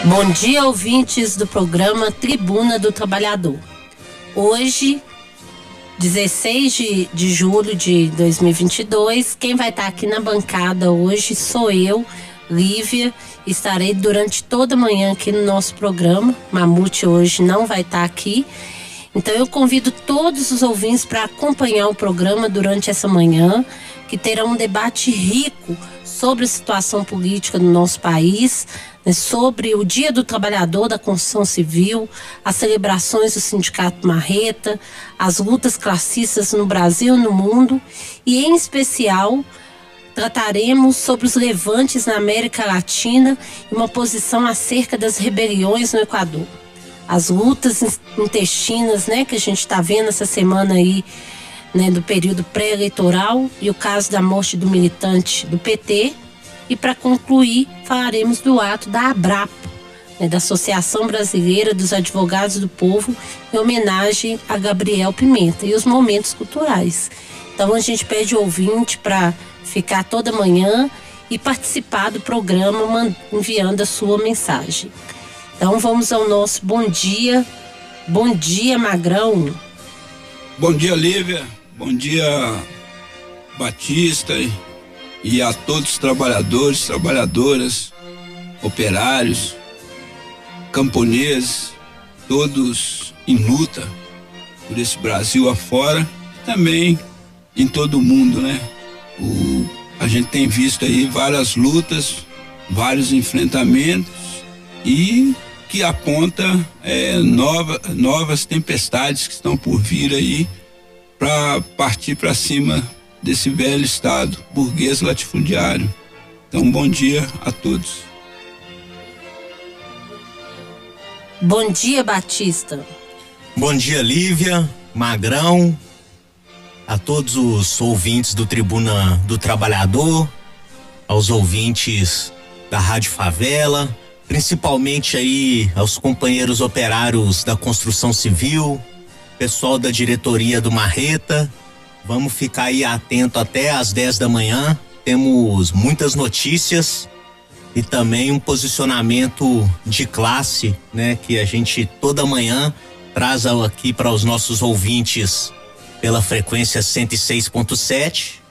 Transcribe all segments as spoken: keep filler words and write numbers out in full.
Bom dia, ouvintes do programa Tribuna do Trabalhador. Hoje, dezesseis de, de julho de dois mil e vinte e dois, quem vai estar aqui na bancada hoje sou eu, Lívia. Estarei durante toda a manhã aqui no nosso programa. Mamute hoje não vai estar aqui. Então eu convido todos os ouvintes para acompanhar o programa durante essa manhã, que terá um debate rico sobre a situação política do nosso país, né, sobre o Dia do Trabalhador da Construção Civil, as celebrações do Sindicato Marreta, as lutas classistas no Brasil e no mundo, e em especial trataremos sobre os levantes na América Latina e uma posição acerca das rebeliões no Equador. As lutas intestinas, né, que a gente está vendo essa semana aí, né, do período pré-eleitoral, e o caso da morte do militante do P T. E para concluir, falaremos do ato da ABRAPO, né, da Associação Brasileira dos Advogados do Povo, em homenagem a Gabriel Pimenta, e os momentos culturais. Então a gente pede ao ouvinte para ficar toda manhã e participar do programa enviando a sua mensagem. Então vamos ao nosso bom dia. Bom dia, Magrão. Bom dia, Lívia. Bom dia, Batista, e a todos os trabalhadores, trabalhadoras, operários, camponeses, todos em luta por esse Brasil afora, também em todo o mundo, né? O, a gente tem visto aí várias lutas, vários enfrentamentos, e que aponta é, nova, novas tempestades que estão por vir aí para partir para cima desse velho Estado burguês latifundiário. Então, bom dia a todos. Bom dia, Batista. Bom dia, Lívia, Magrão, a todos os ouvintes do Tribuna do Trabalhador, aos ouvintes da Rádio Favela, principalmente aí aos companheiros operários da construção civil, pessoal da diretoria do Marreta. Vamos ficar aí atento até às dez da manhã. Temos muitas notícias e também um posicionamento de classe, né, que a gente toda manhã traz aqui para os nossos ouvintes pela frequência cento e seis ponto sete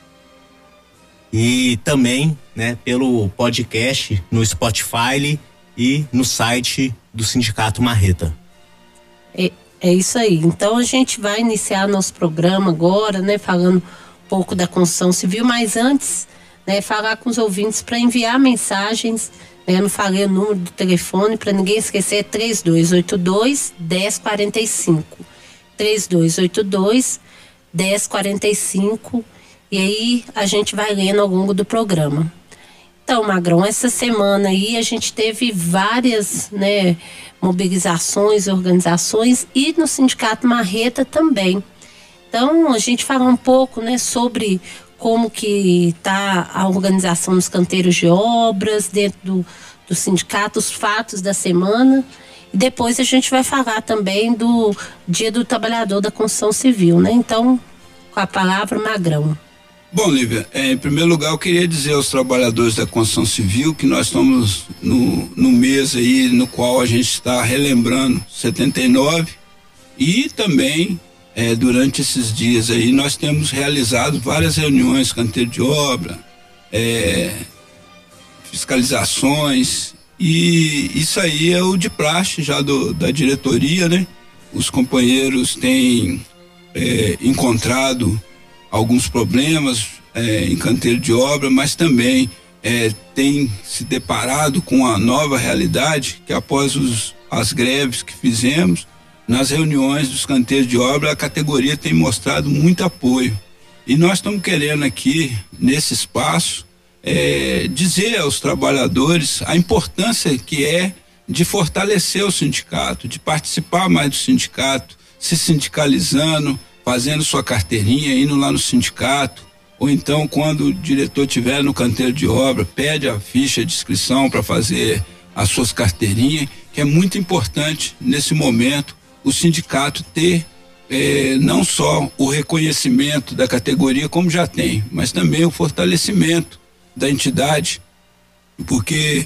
e também, né, pelo podcast no Spotify e no site do Sindicato Marreta. É, é isso aí. Então a gente vai iniciar nosso programa agora, né, falando um pouco da construção civil, mas antes, né, falar com os ouvintes para enviar mensagens, né, eu não falei o número do telefone para ninguém esquecer, é três dois oito dois, um zero quatro cinco, três dois oito dois, um zero quatro cinco, e aí a gente vai lendo ao longo do programa. Então, Magrão, essa semana aí a gente teve várias, né, mobilizações, organizações, e no Sindicato Marreta também. Então, a gente fala um pouco, né, sobre como que está a organização dos canteiros de obras dentro do, do sindicato, os fatos da semana, e depois a gente vai falar também do Dia do Trabalhador da Construção Civil, né? Então, com a palavra, Magrão. Bom, Lívia, é, em primeiro lugar eu queria dizer aos trabalhadores da construção civil que nós estamos no, no mês aí no qual a gente está relembrando setenta e nove, e também é, durante esses dias aí nós temos realizado várias reuniões, canteiro de obra, é, fiscalizações, e isso aí é o de praxe já do, da diretoria, né? Os companheiros têm é, encontrado alguns problemas é, em canteiro de obra, mas também é, tem se deparado com a nova realidade que após os, as greves que fizemos, nas reuniões dos canteiros de obra, a categoria tem mostrado muito apoio. E nós estamos querendo aqui, nesse espaço, é, dizer aos trabalhadores a importância que é de fortalecer o sindicato, de participar mais do sindicato, se sindicalizando, fazendo sua carteirinha, indo lá no sindicato, ou então quando o diretor estiver no canteiro de obra, pede a ficha de inscrição para fazer as suas carteirinhas, que é muito importante nesse momento o sindicato ter eh, não só o reconhecimento da categoria como já tem, mas também o fortalecimento da entidade, porque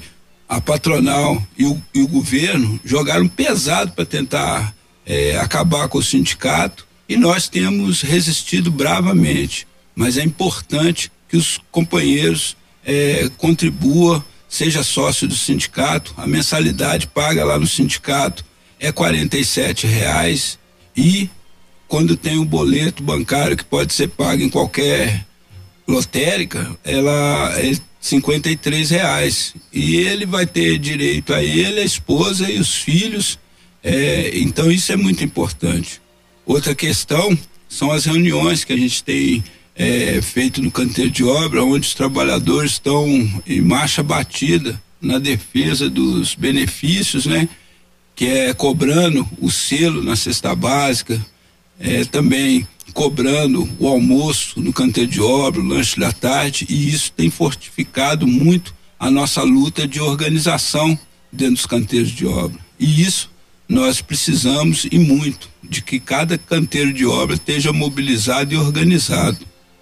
a patronal e o, e o governo jogaram pesado para tentar é, acabar com o sindicato, e nós temos resistido bravamente. Mas é importante que os companheiros é, contribuam, seja sócio do sindicato. A mensalidade paga lá no sindicato é quarenta e sete reais, e quando tem um boleto bancário que pode ser pago em qualquer lotérica, ela é cinquenta e três reais, e ele vai ter direito a ele, a esposa e os filhos. É, então isso é muito importante. Outra questão são as reuniões que a gente tem é, feito no canteiro de obra, onde os trabalhadores estão em marcha batida na defesa dos benefícios, né? Que é cobrando o selo na cesta básica, é, também cobrando o almoço no canteiro de obra, o lanche da tarde, e isso tem fortificado muito a nossa luta de organização dentro dos canteiros de obra. E isso nós precisamos, e muito, de que cada canteiro de obra esteja mobilizado e organizado.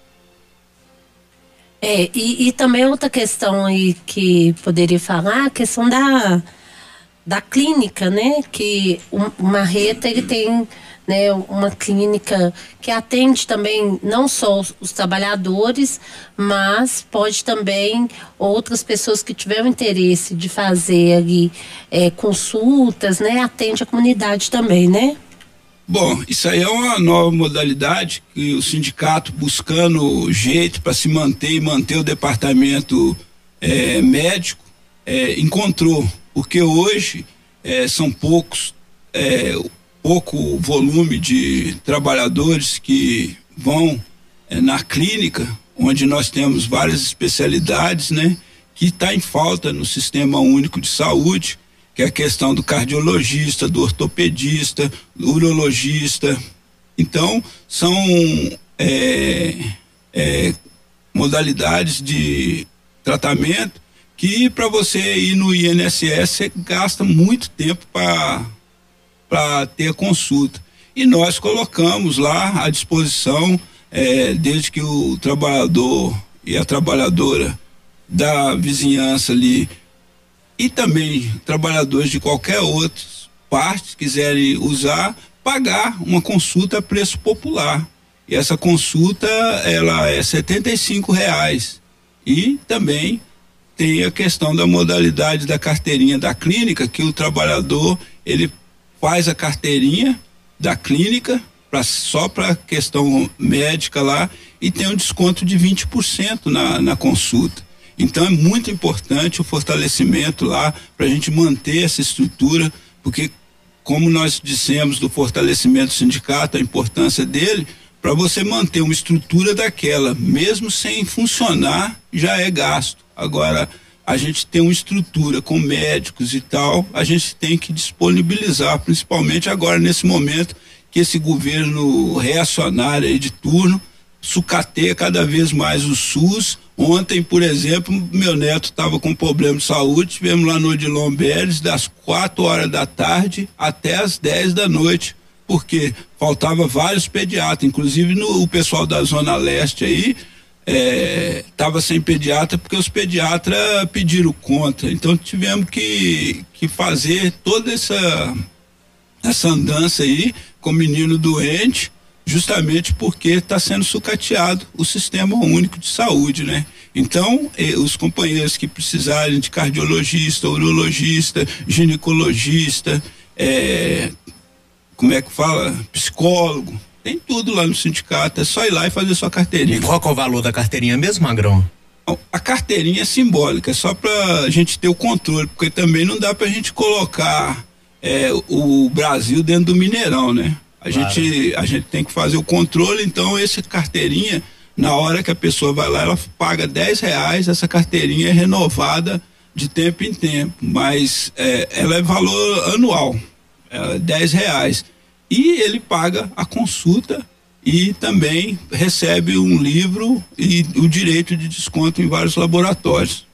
É, e, e também outra questão aí que poderia falar, a questão da, da clínica, né? Que o, o Marreta, ele tem, né, uma clínica que atende também não só os, os trabalhadores, mas pode também outras pessoas que tiveram interesse de fazer ali é, consultas, né? Atende a comunidade também, né? Bom, isso aí é uma nova modalidade que o sindicato, buscando jeito para se manter e manter o departamento é, médico, é, encontrou, porque hoje é, são poucos, é, pouco volume de trabalhadores que vão é, na clínica, onde nós temos várias especialidades, né? Que está em falta no Sistema Único de Saúde, que é a questão do cardiologista, do ortopedista, do urologista. Então, são é, é, modalidades de tratamento que, para você ir no I N S S, você gasta muito tempo para para ter a consulta. E nós colocamos lá à disposição, é, desde que o trabalhador e a trabalhadora da vizinhança ali, e também trabalhadores de qualquer outra parte quiserem usar, pagar uma consulta a preço popular. E essa consulta, ela é setenta e cinco reais. E também tem a questão da modalidade da carteirinha da clínica, que o trabalhador, ele faz a carteirinha da clínica pra, só para questão médica lá, e tem um desconto de vinte por cento na, na consulta. Então é muito importante o fortalecimento lá para a gente manter essa estrutura, porque, como nós dissemos do fortalecimento do sindicato, a importância dele, para você manter uma estrutura daquela, mesmo sem funcionar, já é gasto. Agora, a gente tem uma estrutura com médicos e tal, a gente tem que disponibilizar, principalmente agora nesse momento que esse governo reacionário aí de turno sucateia cada vez mais o SUS. Ontem, por exemplo, meu neto estava com problema de saúde, tivemos lá no Odilon Beres das quatro horas da tarde até as dez da noite, porque faltava vários pediatras, inclusive no, o pessoal da Zona Leste aí estava é, sem pediatra, porque os pediatras pediram conta. Então tivemos que, que fazer toda essa, essa andança aí com o menino doente, justamente porque está sendo sucateado o Sistema Único de Saúde, né? Então, eh, os companheiros que precisarem de cardiologista, urologista, ginecologista, eh, como é que fala? Psicólogo, tem tudo lá no sindicato, é só ir lá e fazer sua carteirinha. E qual que é o valor da carteirinha mesmo, Magrão? A carteirinha é simbólica, é só pra gente ter o controle, porque também não dá pra gente colocar eh, o Brasil dentro do Mineirão, né? A, claro. gente, a gente tem que fazer o controle. Então essa carteirinha, na hora que a pessoa vai lá, ela paga dez reais, essa carteirinha é renovada de tempo em tempo, mas é, ela é valor anual, é dez reais, e ele paga a consulta e também recebe um livro e o direito de desconto em vários laboratórios.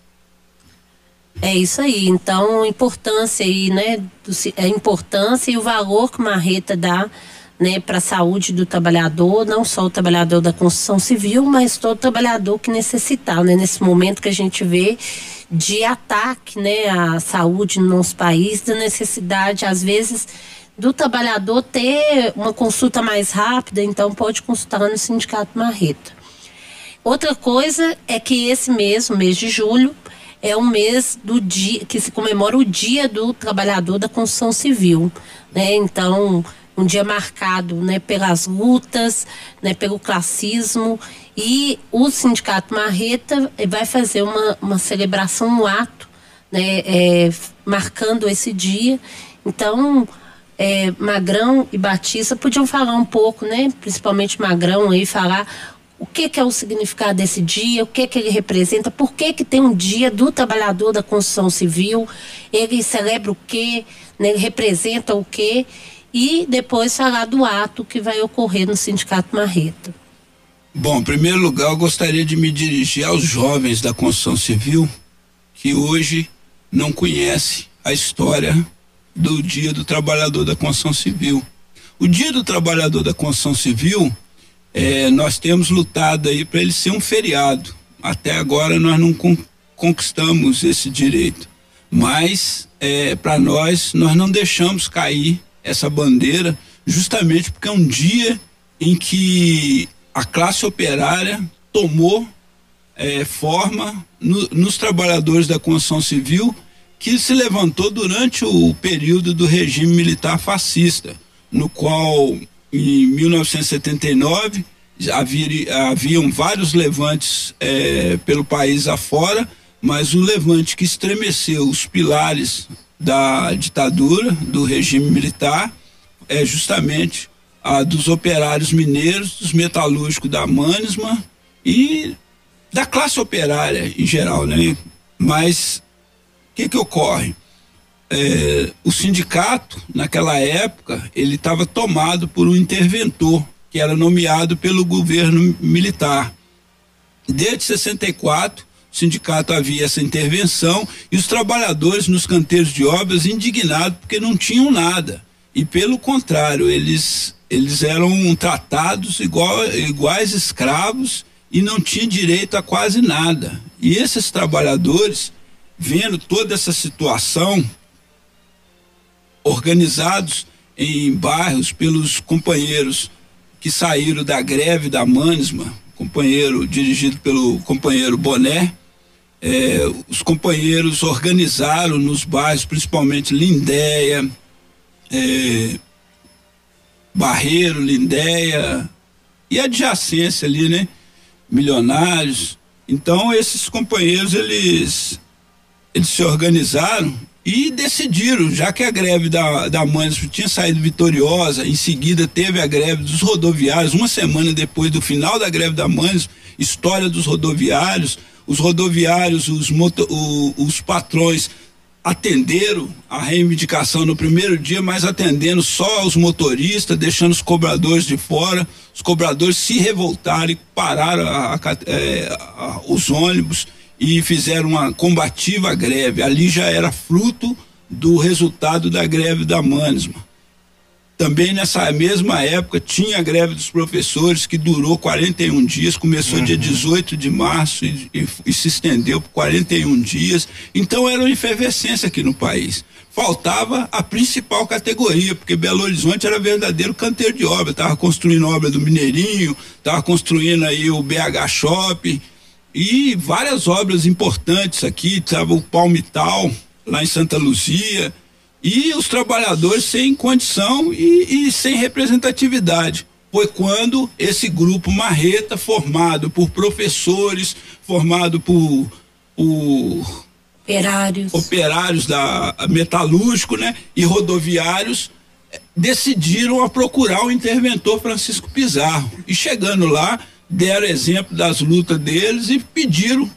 É isso aí, então a importância aí, né, do, a importância e o valor que o Marreta dá né, para a saúde do trabalhador, não só o trabalhador da construção civil, mas todo trabalhador que necessitar, né, nesse momento que a gente vê de ataque, né, à saúde no nosso país, da necessidade, às vezes, do trabalhador ter uma consulta mais rápida, então pode consultar no Sindicato Marreta. Outra coisa é que esse mês, o mês de julho, é um mês do dia que se comemora o Dia do Trabalhador da Construção Civil, né? Então, um dia marcado, né, pelas lutas, né, pelo classismo, e o Sindicato Marreta vai fazer uma, uma celebração, um ato, né, é, marcando esse dia. Então, é, Magrão e Batista podiam falar um pouco, né, principalmente Magrão aí, falar o que que é o significado desse dia, o que que ele representa, por que que tem um dia do trabalhador da construção civil, ele celebra o quê, né, ele representa o quê, e depois falar do ato que vai ocorrer no Sindicato Marreta. Bom, em primeiro lugar, eu gostaria de me dirigir aos jovens da construção civil que hoje não conhecem a história do Dia do Trabalhador da Construção Civil. O Dia do Trabalhador da Construção Civil, é, nós temos lutado aí para ele ser um feriado. Até agora nós não con- conquistamos esse direito, mas é, para nós, nós não deixamos cair essa bandeira, justamente porque é um dia em que a classe operária tomou é, forma no, nos trabalhadores da construção civil, que se levantou durante o período do regime militar fascista, no qual em mil novecentos e setenta e nove havia, haviam vários levantes é, pelo país afora, mas o levante que estremeceu os pilares da ditadura, do regime militar, é justamente a dos operários mineiros, dos metalúrgicos da Mannesmann e da classe operária em geral, né? Mas o que que ocorre? É, o sindicato, naquela época, ele estava tomado por um interventor, que era nomeado pelo governo militar. Desde sessenta e quatro, o sindicato havia essa intervenção e os trabalhadores nos canteiros de obras indignados porque não tinham nada. E pelo contrário, eles, eles eram tratados igual, iguais escravos e não tinham direito a quase nada. E esses trabalhadores, vendo toda essa situação, organizados em bairros pelos companheiros que saíram da greve da Mannesmann, companheiro dirigido pelo companheiro Boné, eh, os companheiros organizaram nos bairros, principalmente Lindéia, eh, Barreiro, Lindéia e adjacência ali, né? Milionários. Então esses companheiros, eles, eles se organizaram e decidiram, já que a greve da, da Mannesmann tinha saído vitoriosa, em seguida teve a greve dos rodoviários, uma semana depois do final da greve da Mannesmann, história dos rodoviários, os rodoviários, os, moto, o, os patrões atenderam a reivindicação no primeiro dia, mas atendendo só os motoristas, deixando os cobradores de fora, os cobradores se revoltaram e pararam a, a, é, a, os ônibus e fizeram uma combativa greve. Ali já era fruto do resultado da greve da Mannesmann. Também nessa mesma época tinha a greve dos professores, que durou quarenta e um dias, começou uhum. dia dezoito de março e, e, e se estendeu por quarenta e um dias. Então era uma efervescência aqui no país. Faltava a principal categoria, porque Belo Horizonte era verdadeiro canteiro de obra, estava construindo obra do Mineirinho, estava construindo aí o B H Shopping e várias obras importantes aqui, estava o Palmital lá em Santa Luzia, e os trabalhadores sem condição e, e sem representatividade. Foi quando esse grupo Marreta, formado por professores, formado por, por operários, operários da metalúrgico, né, e rodoviários, decidiram a procurar o interventor Francisco Pizarro. E chegando lá, deram exemplo das lutas deles e pediram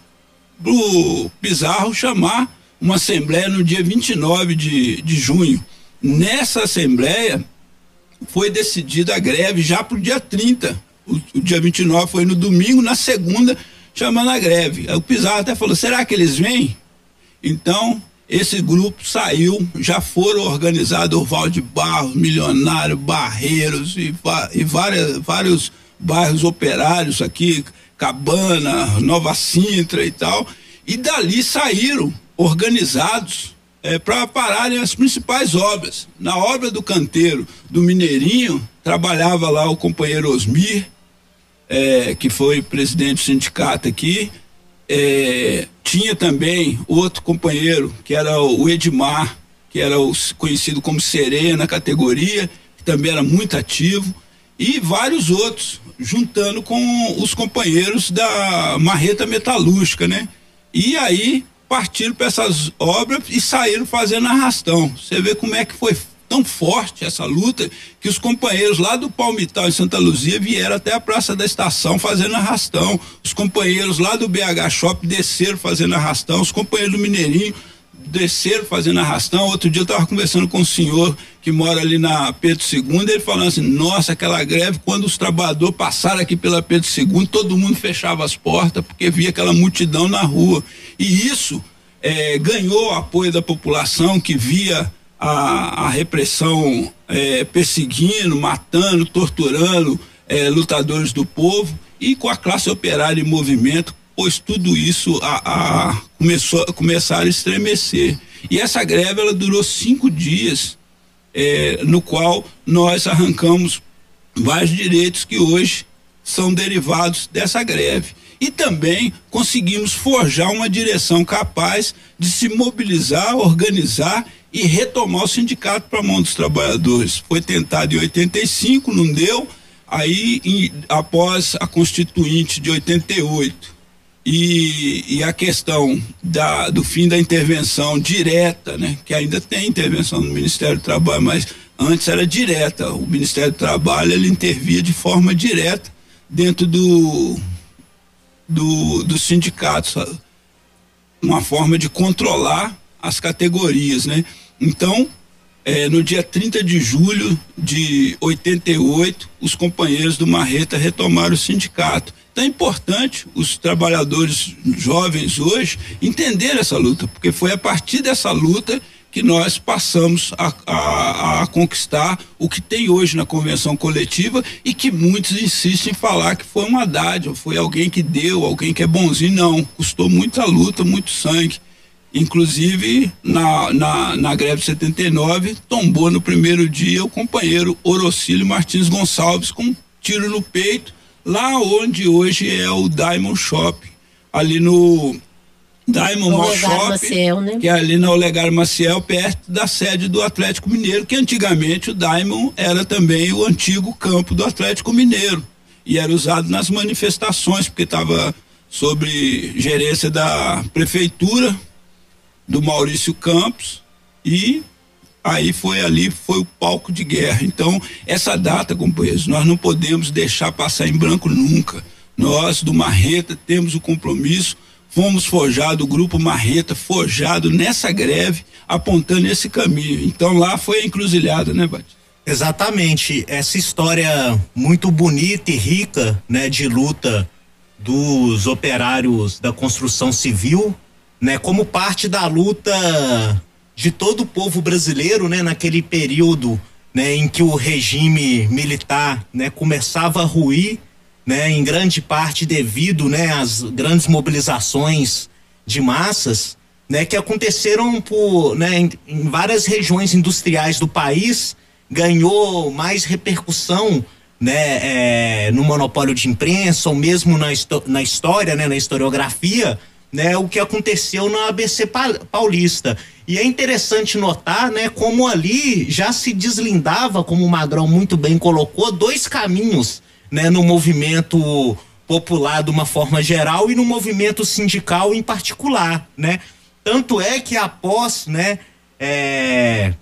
pro Pizarro chamar uma assembleia no dia vinte e nove de, de junho. Nessa assembleia foi decidida a greve já pro dia trinta. O, o dia vinte e nove foi no domingo, na segunda chamando a greve. Aí o Pizarro até falou: será que eles vêm? Então esse grupo saiu, já foram organizados Orval de Barros, Milionário, Barreiros e, e várias, vários bairros operários aqui, Cabana, Nova Sintra e tal, e dali saíram organizados é, para pararem as principais obras. Na obra do canteiro do Mineirinho, trabalhava lá o companheiro Osmir, é, que foi presidente do sindicato aqui. É, tinha também outro companheiro, que era o Edmar, que era o, conhecido como Sereia na categoria, que também era muito ativo, e vários outros, juntando com os companheiros da Marreta Metalúrgica, né? E aí partiram para essas obras e saíram fazendo arrastão. Você vê como é que foi tão forte essa luta, que os companheiros lá do Palmital em Santa Luzia vieram até a Praça da Estação fazendo arrastão, os companheiros lá do B H Shop desceram fazendo arrastão, os companheiros do Mineirinho desceram fazendo arrastão. Outro dia eu estava conversando com um senhor que mora ali na Pedro segundo, ele falando assim, nossa, aquela greve, quando os trabalhadores passaram aqui pela Pedro segundo, todo mundo fechava as portas, porque via aquela multidão na rua, e isso eh, ganhou o apoio da população, que via A, a repressão é, perseguindo, matando, torturando é, lutadores do povo, e com a classe operária em movimento, pois tudo isso a, a, começou a começar a estremecer. E essa greve ela durou cinco dias, é, no qual nós arrancamos vários direitos que hoje são derivados dessa greve. E também conseguimos forjar uma direção capaz de se mobilizar, organizar e retomar o sindicato para a mão dos trabalhadores. Foi tentado em oitenta e cinco, não deu, aí em, após a Constituinte de oitenta e oito e, e a questão da, do fim da intervenção direta, né, que ainda tem intervenção no Ministério do Trabalho, mas antes era direta, o Ministério do Trabalho ele intervia de forma direta dentro do, do, do sindicato, sabe? Uma forma de controlar as categorias, né? Então, eh, no dia trinta de julho de oitenta e oito, os companheiros do Marreta retomaram o sindicato. Então é importante os trabalhadores jovens hoje entenderem essa luta, porque foi a partir dessa luta que nós passamos a, a, a conquistar o que tem hoje na convenção coletiva, e que muitos insistem em falar que foi uma dádiva, foi alguém que deu, alguém que é bonzinho. Não, custou muita luta, muito sangue. Inclusive, na, na, na greve de setenta e nove, tombou no primeiro dia o companheiro Orocílio Martins Gonçalves com um tiro no peito, lá onde hoje é o Diamond Shop, ali no Diamond Mall Shop, Maciel, né? que é ali na Olegário Maciel, perto da sede do Atlético Mineiro, que antigamente o Diamond era também o antigo campo do Atlético Mineiro, e era usado nas manifestações, porque estava sob gerência da prefeitura, do Maurício Campos, e aí foi ali, foi o palco de guerra. Então, essa data, companheiros, nós não podemos deixar passar em branco nunca. Nós, do Marreta, temos o compromisso, fomos forjados, o grupo Marreta, forjado nessa greve, apontando esse caminho. Então, lá foi a encruzilhada, né, Bate? Exatamente, essa história muito bonita e rica, né, de luta dos operários da construção civil, né, como parte da luta de todo o povo brasileiro, né, naquele período, né, em que o regime militar, né, começava a ruir, né, em grande parte devido, né, às grandes mobilizações de massas, né, que aconteceram por, né, em, em várias regiões industriais do país. Ganhou mais repercussão, né, é, no monopólio de imprensa, ou mesmo na, na história, né, na historiografia, né, o que aconteceu na A B C Paulista. E é interessante notar, né, como ali já se deslindava, como o Magrão muito bem colocou, dois caminhos, né, no movimento popular de uma forma geral e no movimento sindical em particular, né? Tanto é que após, né, é,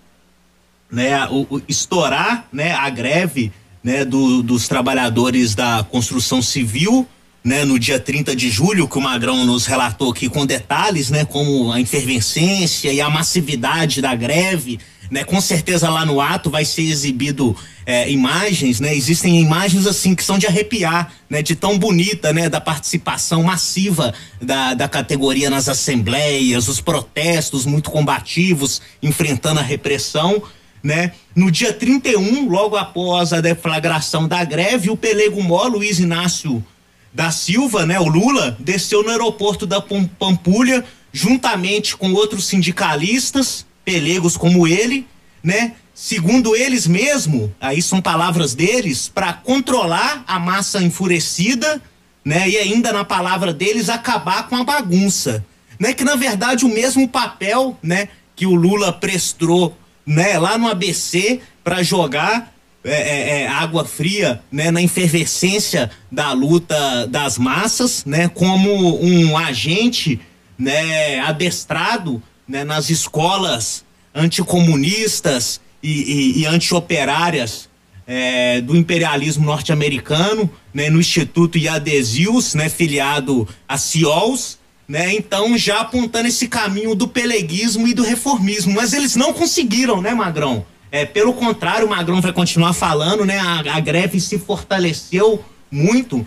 né, o, o estourar, né, a greve, né, do, dos trabalhadores da construção civil, né, no dia trinta de julho, que o Magrão nos relatou aqui com detalhes, né, como a efervescência e a massividade da greve, né? Com certeza lá no ato vai ser exibido é, imagens, né? Existem imagens assim que são de arrepiar, né? De tão bonita, né? Da participação massiva da, da categoria nas assembleias, os protestos muito combativos, enfrentando a repressão, né? No dia trinta e um, logo após a deflagração da greve, o Pelego Mó, Luiz Inácio da Silva, né? O Lula, desceu no aeroporto da Pampulha, juntamente com outros sindicalistas, pelegos como ele, né? Segundo eles mesmo, aí são palavras deles, para controlar a massa enfurecida, né? E ainda na palavra deles, acabar com a bagunça, né? Que na verdade o mesmo papel, né? Que o Lula prestou, né? Lá no A B C para jogar é, é, é, água fria, né? Na efervescência da luta das massas, né? Como um agente, né? Adestrado, né? Nas escolas anticomunistas e, e, e anti-operárias é, do imperialismo norte-americano, né, no Instituto Iadesius, né, filiado a CIOLS, né, então já apontando esse caminho do peleguismo e do reformismo, mas eles não conseguiram, né, Magrão? É, pelo contrário, o Magrão vai continuar falando, né, a, a greve se fortaleceu muito,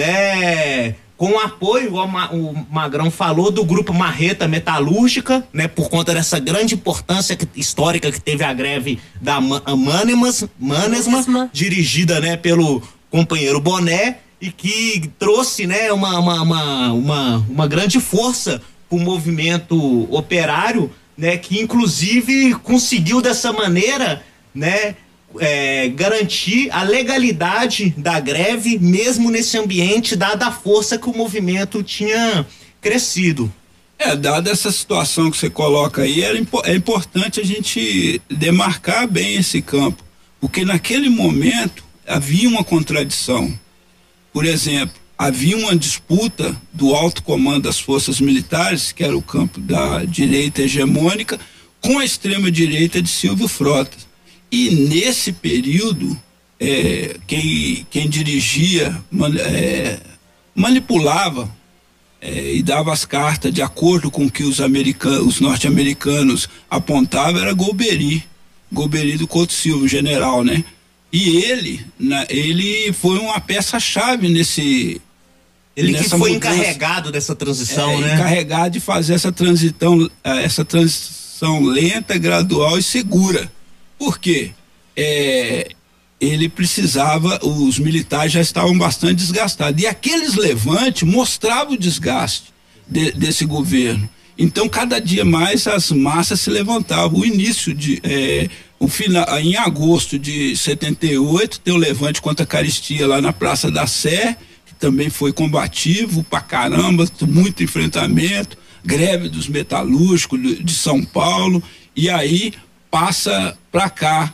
né, com o apoio, o Magrão falou, do grupo Marreta Metalúrgica, né, por conta dessa grande importância que, histórica que teve a greve da Manesma, Manesma, dirigida, né, pelo companheiro Boné, e que trouxe, né, uma, uma, uma, uma, uma grande força para o movimento operário, né, que inclusive conseguiu dessa maneira, né, É, garantir a legalidade da greve, mesmo nesse ambiente, dada a força que o movimento tinha crescido. É, dada essa situação que você coloca aí, era, é importante a gente demarcar bem esse campo, porque naquele momento havia uma contradição. Por exemplo, havia uma disputa do alto comando das forças militares, que era o campo da direita hegemônica, com a extrema direita de Silvio Frota. E nesse período, é, quem, quem dirigia, man, é, manipulava é, e dava as cartas de acordo com o que os, americanos, os norte-americanos apontavam, era Golbery, Golbery do Couto Silva, general, né? E ele, na, ele foi uma peça-chave nesse... Ele que foi mudança, encarregado dessa transição, é, né? Encarregado de fazer essa transição, essa transição lenta, gradual e segura. Por quê? É, ele precisava, os militares já estavam bastante desgastados. E aqueles levantes mostravam o desgaste de, desse governo. Então, cada dia mais as massas se levantavam. O início de. É, o final, em agosto de setenta e oito, tem o levante contra a caristia lá na Praça da Sé, que também foi combativo pra caramba, muito enfrentamento, greve dos metalúrgicos de São Paulo, e aí passa para cá,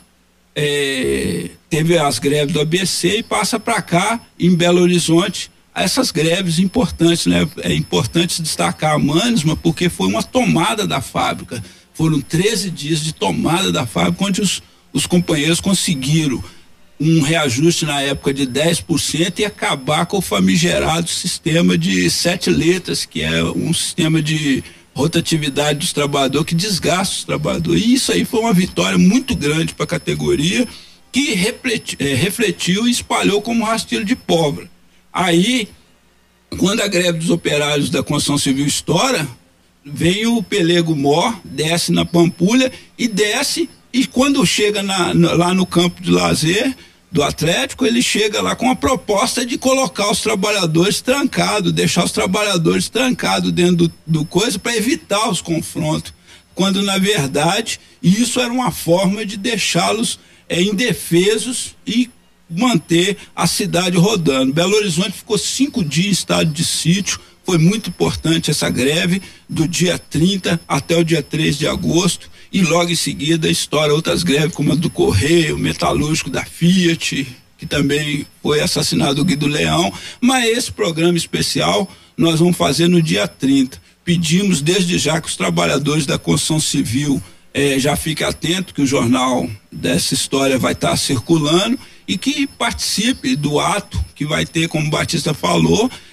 é, teve as greves do A B C e passa para cá, em Belo Horizonte, essas greves importantes, né? É importante destacar a Manesma, porque foi uma tomada da fábrica, foram treze dias de tomada da fábrica, onde os, os companheiros conseguiram um reajuste na época de dez por cento e acabar com o famigerado sistema de sete letras, que é um sistema de rotatividade dos trabalhadores que desgasta os trabalhadores. E isso aí foi uma vitória muito grande para a categoria, que refleti, é, refletiu e espalhou como rastilho de pólvora. Aí, quando a greve dos operários da construção civil estoura, vem o Pelego Mó, desce na Pampulha e desce, e quando chega na, na, lá no campo de lazer do Atlético, ele chega lá com a proposta de colocar os trabalhadores trancados, deixar os trabalhadores trancados dentro do, do coisa para evitar os confrontos, quando na verdade isso era uma forma de deixá-los é, indefesos e manter a cidade rodando. Belo Horizonte ficou cinco dias em estado de sítio. Foi muito importante essa greve, do dia trinta até o dia três de agosto, e logo em seguida estoura outras greves, como a do Correio, o metalúrgico da Fiat, que também foi assassinado o Guido Leão. Mas esse programa especial nós vamos fazer no dia trinta. Pedimos desde já que os trabalhadores da construção civil eh, já fiquem atentos, que o jornal dessa história vai estar circulando, e que participe do ato que vai ter, como o Batista falou,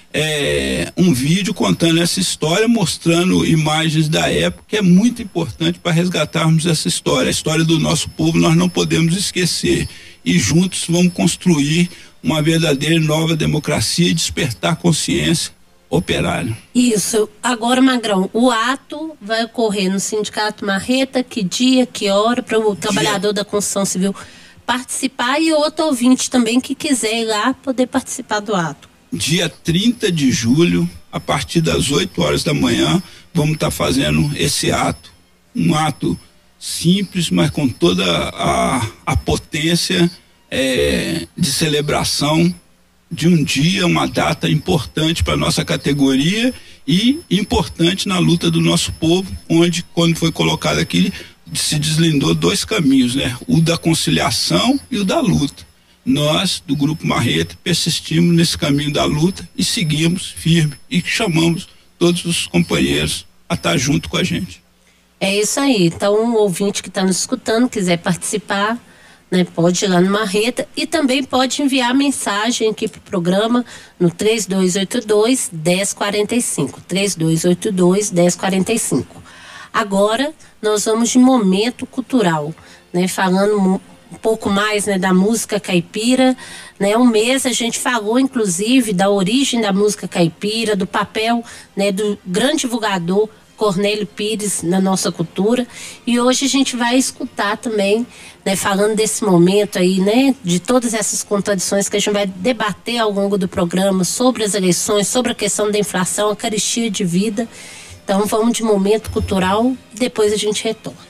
é, um vídeo contando essa história, mostrando imagens da época, que é muito importante para resgatarmos essa história. A história do nosso povo nós não podemos esquecer. E juntos vamos construir uma verdadeira e nova democracia e despertar consciência operária. Isso. Agora, Magrão, o ato vai ocorrer no Sindicato Marreta, que dia, que hora, para o trabalhador da construção civil participar e outro ouvinte também que quiser ir lá poder participar do ato. Dia trinta de julho, a partir das oito horas da manhã, vamos estar tá fazendo esse ato. Um ato simples, mas com toda a, a potência é, de celebração de um dia, uma data importante para nossa categoria e importante na luta do nosso povo, onde, quando foi colocado aqui, se deslindou dois caminhos, né? O da conciliação e o da luta. Nós, do Grupo Marreta, persistimos nesse caminho da luta e seguimos firme e chamamos todos os companheiros a estar junto com a gente. É isso aí. Então, um ouvinte que está nos escutando, quiser participar, né, pode ir lá no Marreta e também pode enviar mensagem aqui pro programa no três dois oito dois, um zero quatro cinco. três dois oito dois, um zero quatro cinco. Agora, nós vamos de momento cultural, né, falando um pouco mais, né, da música caipira, né? Um mês a gente falou, inclusive, da origem da música caipira, do papel, né, do grande divulgador Cornélio Pires na nossa cultura, e hoje a gente vai escutar também, né, falando desse momento aí, né, de todas essas contradições que a gente vai debater ao longo do programa, sobre as eleições, sobre a questão da inflação, a carestia de vida. Então vamos de momento cultural e depois a gente retorna.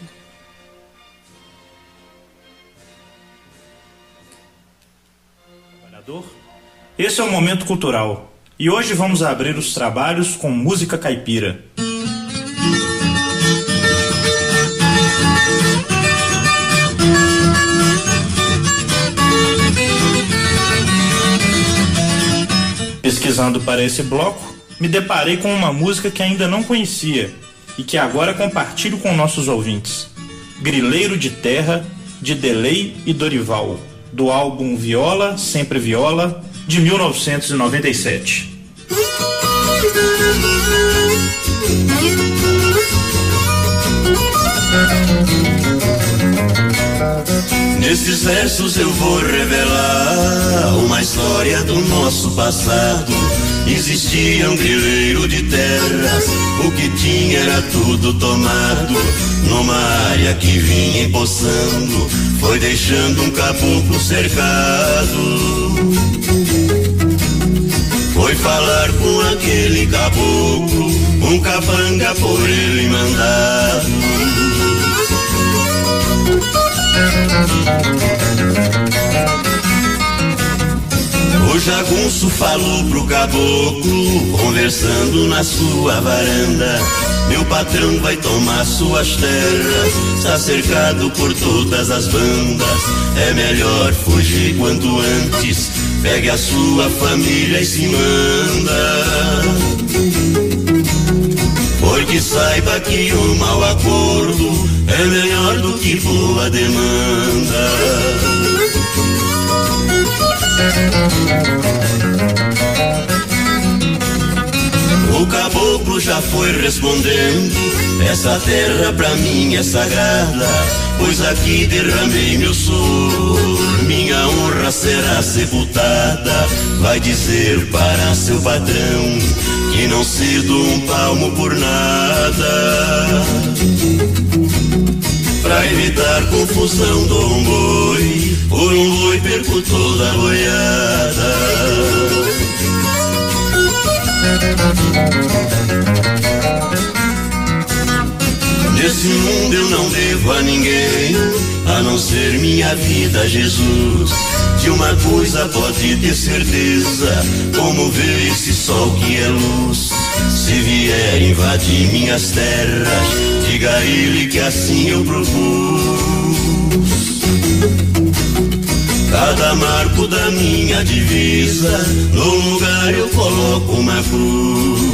Esse é o Momento Cultural e hoje vamos abrir os trabalhos com música caipira. Pesquisando para esse bloco, me deparei com uma música que ainda não conhecia e que agora compartilho com nossos ouvintes. Grileiro de Terra, de Delei e Dorival, do álbum Viola, Sempre Viola, de mil novecentos e noventa e sete. Nesses versos eu vou revelar uma história do nosso passado. Existia um grileiro de terras, o que tinha era tudo tomado. Numa área que vinha empoçando, foi deixando um caboclo cercado. Foi falar com aquele caboclo, um capanga por ele mandado. O jagunço falou pro caboclo, conversando na sua varanda: meu patrão vai tomar suas terras, está cercado por todas as bandas. É melhor fugir quanto antes, pegue a sua família e se manda. Porque saiba que um mau acordo é melhor do que boa demanda. O caboclo já foi respondendo: essa terra pra mim é sagrada, pois aqui derramei meu suor, minha honra será sepultada. Vai dizer para seu patrão que não cedo um palmo por nada. Pra evitar confusão dou um boi, por um boi perco toda a boiada. Nesse mundo eu não devo a ninguém, a não ser minha vida a Jesus. De uma coisa pode ter certeza, como vê esse sol que é luz. Se vier invadir minhas terras, diga a ele que assim eu propus. Cada marco da minha divisa, no lugar eu coloco uma cruz.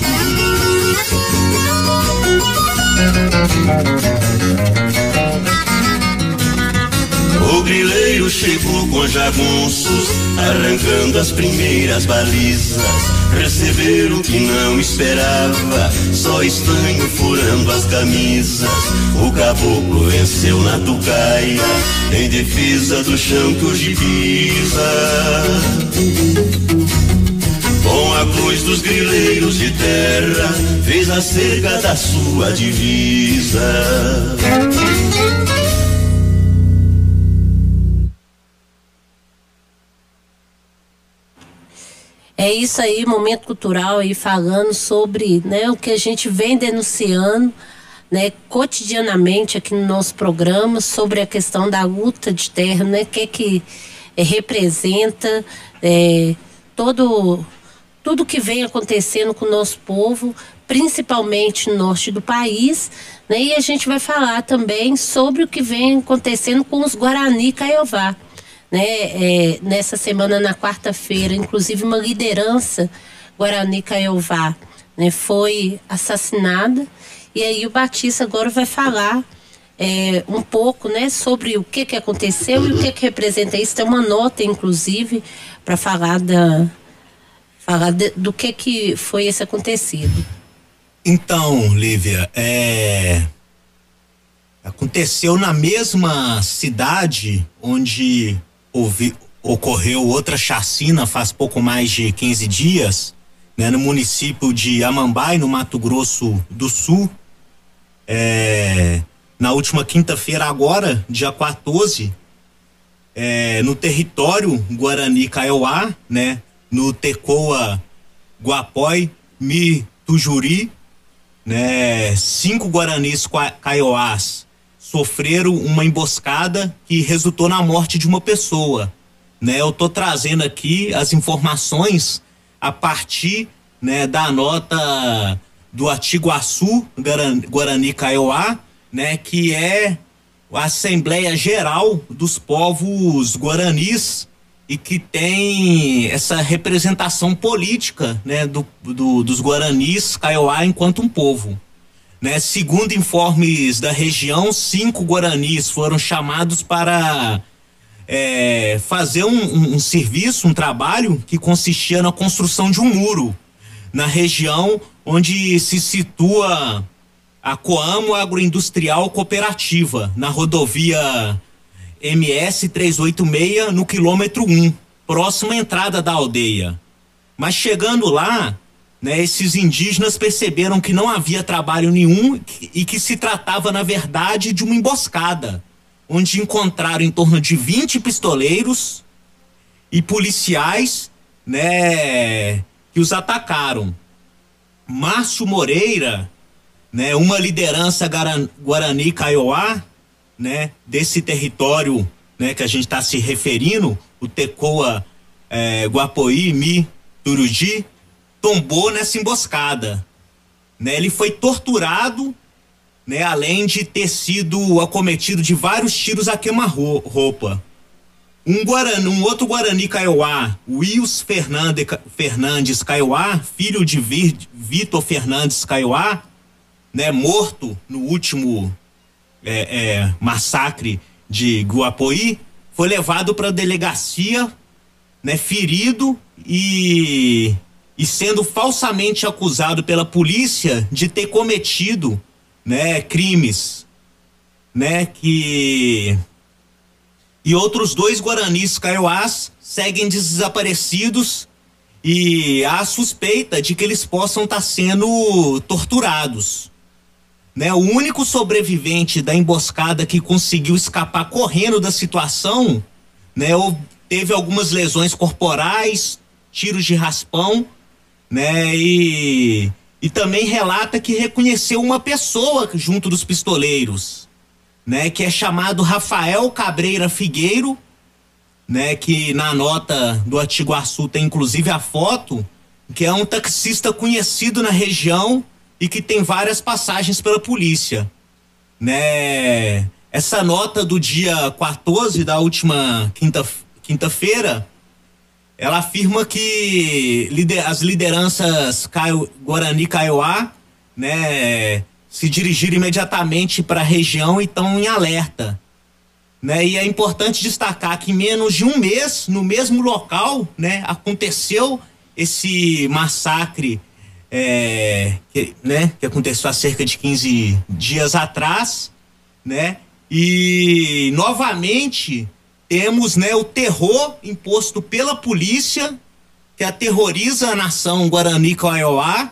O grileiro chegou com jagunços, arrancando as primeiras balizas. Receberam o que não esperava, só estanho furando as camisas. O caboclo venceu na tucaia, em defesa do chão que hoje pisa. Com a cruz dos grileiros de terra, fez a cerca da sua divisa. É isso aí, momento cultural aí falando sobre, né, o que a gente vem denunciando, né, cotidianamente aqui no nosso programa sobre a questão da luta de terra, né, o que que é, representa é, todo tudo que vem acontecendo com o nosso povo, principalmente no norte do país, né, e a gente vai falar também sobre o que vem acontecendo com os Guarani Kaiowá. Né, é, nessa semana, na quarta-feira, inclusive uma liderança Guarani Kaiowá, né, foi assassinada, e aí o Batista agora vai falar é, um pouco, né, sobre o que que aconteceu e o que que representa isso. Tem uma nota, inclusive, para falar, da, falar de, do que que foi esse acontecido. Então, Lívia, é... aconteceu na mesma cidade onde Houve, ocorreu outra chacina faz pouco mais de quinze dias, né, no município de Amambai, no Mato Grosso do Sul. É, na última quinta-feira agora, dia quatorze, é, no território Guarani Kaiowá, né, no Tecoa Guapói Mitujuri, né, cinco Guaranis Kaiowás sofreram uma emboscada que resultou na morte de uma pessoa, né? Eu tô trazendo aqui as informações a partir, né, da nota do Atiguaçu Guarani Kaiowá, né, que é a Assembleia Geral dos Povos Guaranis e que tem essa representação política, né, do, do, dos Guaranis Kaiowá enquanto um povo. Né, segundo informes da região, cinco guaranis foram chamados para é, fazer um, um, um serviço, um trabalho que consistia na construção de um muro na região onde se situa a Coamo Agroindustrial Cooperativa, na rodovia M S trezentos e oitenta e seis, no quilômetro um, próxima à entrada da aldeia. Mas chegando lá, né, esses indígenas perceberam que não havia trabalho nenhum e que se tratava, na verdade, de uma emboscada, onde encontraram em torno de vinte pistoleiros e policiais, né, que os atacaram. Márcio Moreira, né, uma liderança Guarani Kaiowá, né, desse território, né, que a gente está se referindo, o Tecoa é, Guapoí Mitujuri, tombou nessa emboscada, né? Ele foi torturado, né? Além de ter sido acometido de vários tiros a queima-roupa. Um, Guarani, um outro Guarani Kaiowá, Wills Fernandes, Fernandes Kaiowá, filho de Vir, Vitor Fernandes Kaiowá, né? Morto no último é, é, massacre de Guapoí, foi levado para a delegacia, né? Ferido e e sendo falsamente acusado pela polícia de ter cometido, né, crimes, né, que e outros dois guaranis kaiowás seguem desaparecidos e há suspeita de que eles possam estar sendo torturados, né? O único sobrevivente da emboscada que conseguiu escapar correndo da situação, né, teve algumas lesões corporais, tiros de raspão, né, e, e também relata que reconheceu uma pessoa junto dos pistoleiros, né, que é chamado Rafael Cabreira Figueiro, né, que na nota do Atiguaçu tem inclusive a foto, que é um taxista conhecido na região e que tem várias passagens pela polícia, né? Essa nota do dia quatorze da última quinta, quinta-feira, ela afirma que lider, as lideranças Caio, Guarani Kaiowá, né, se dirigiram imediatamente para a região e estão em alerta, né? E é importante destacar que em menos de um mês, no mesmo local, né, aconteceu esse massacre, é, que, né, que aconteceu há cerca de quinze dias atrás, né? E novamente temos, né, o terror imposto pela polícia, que aterroriza a nação Guarani Kaiowá,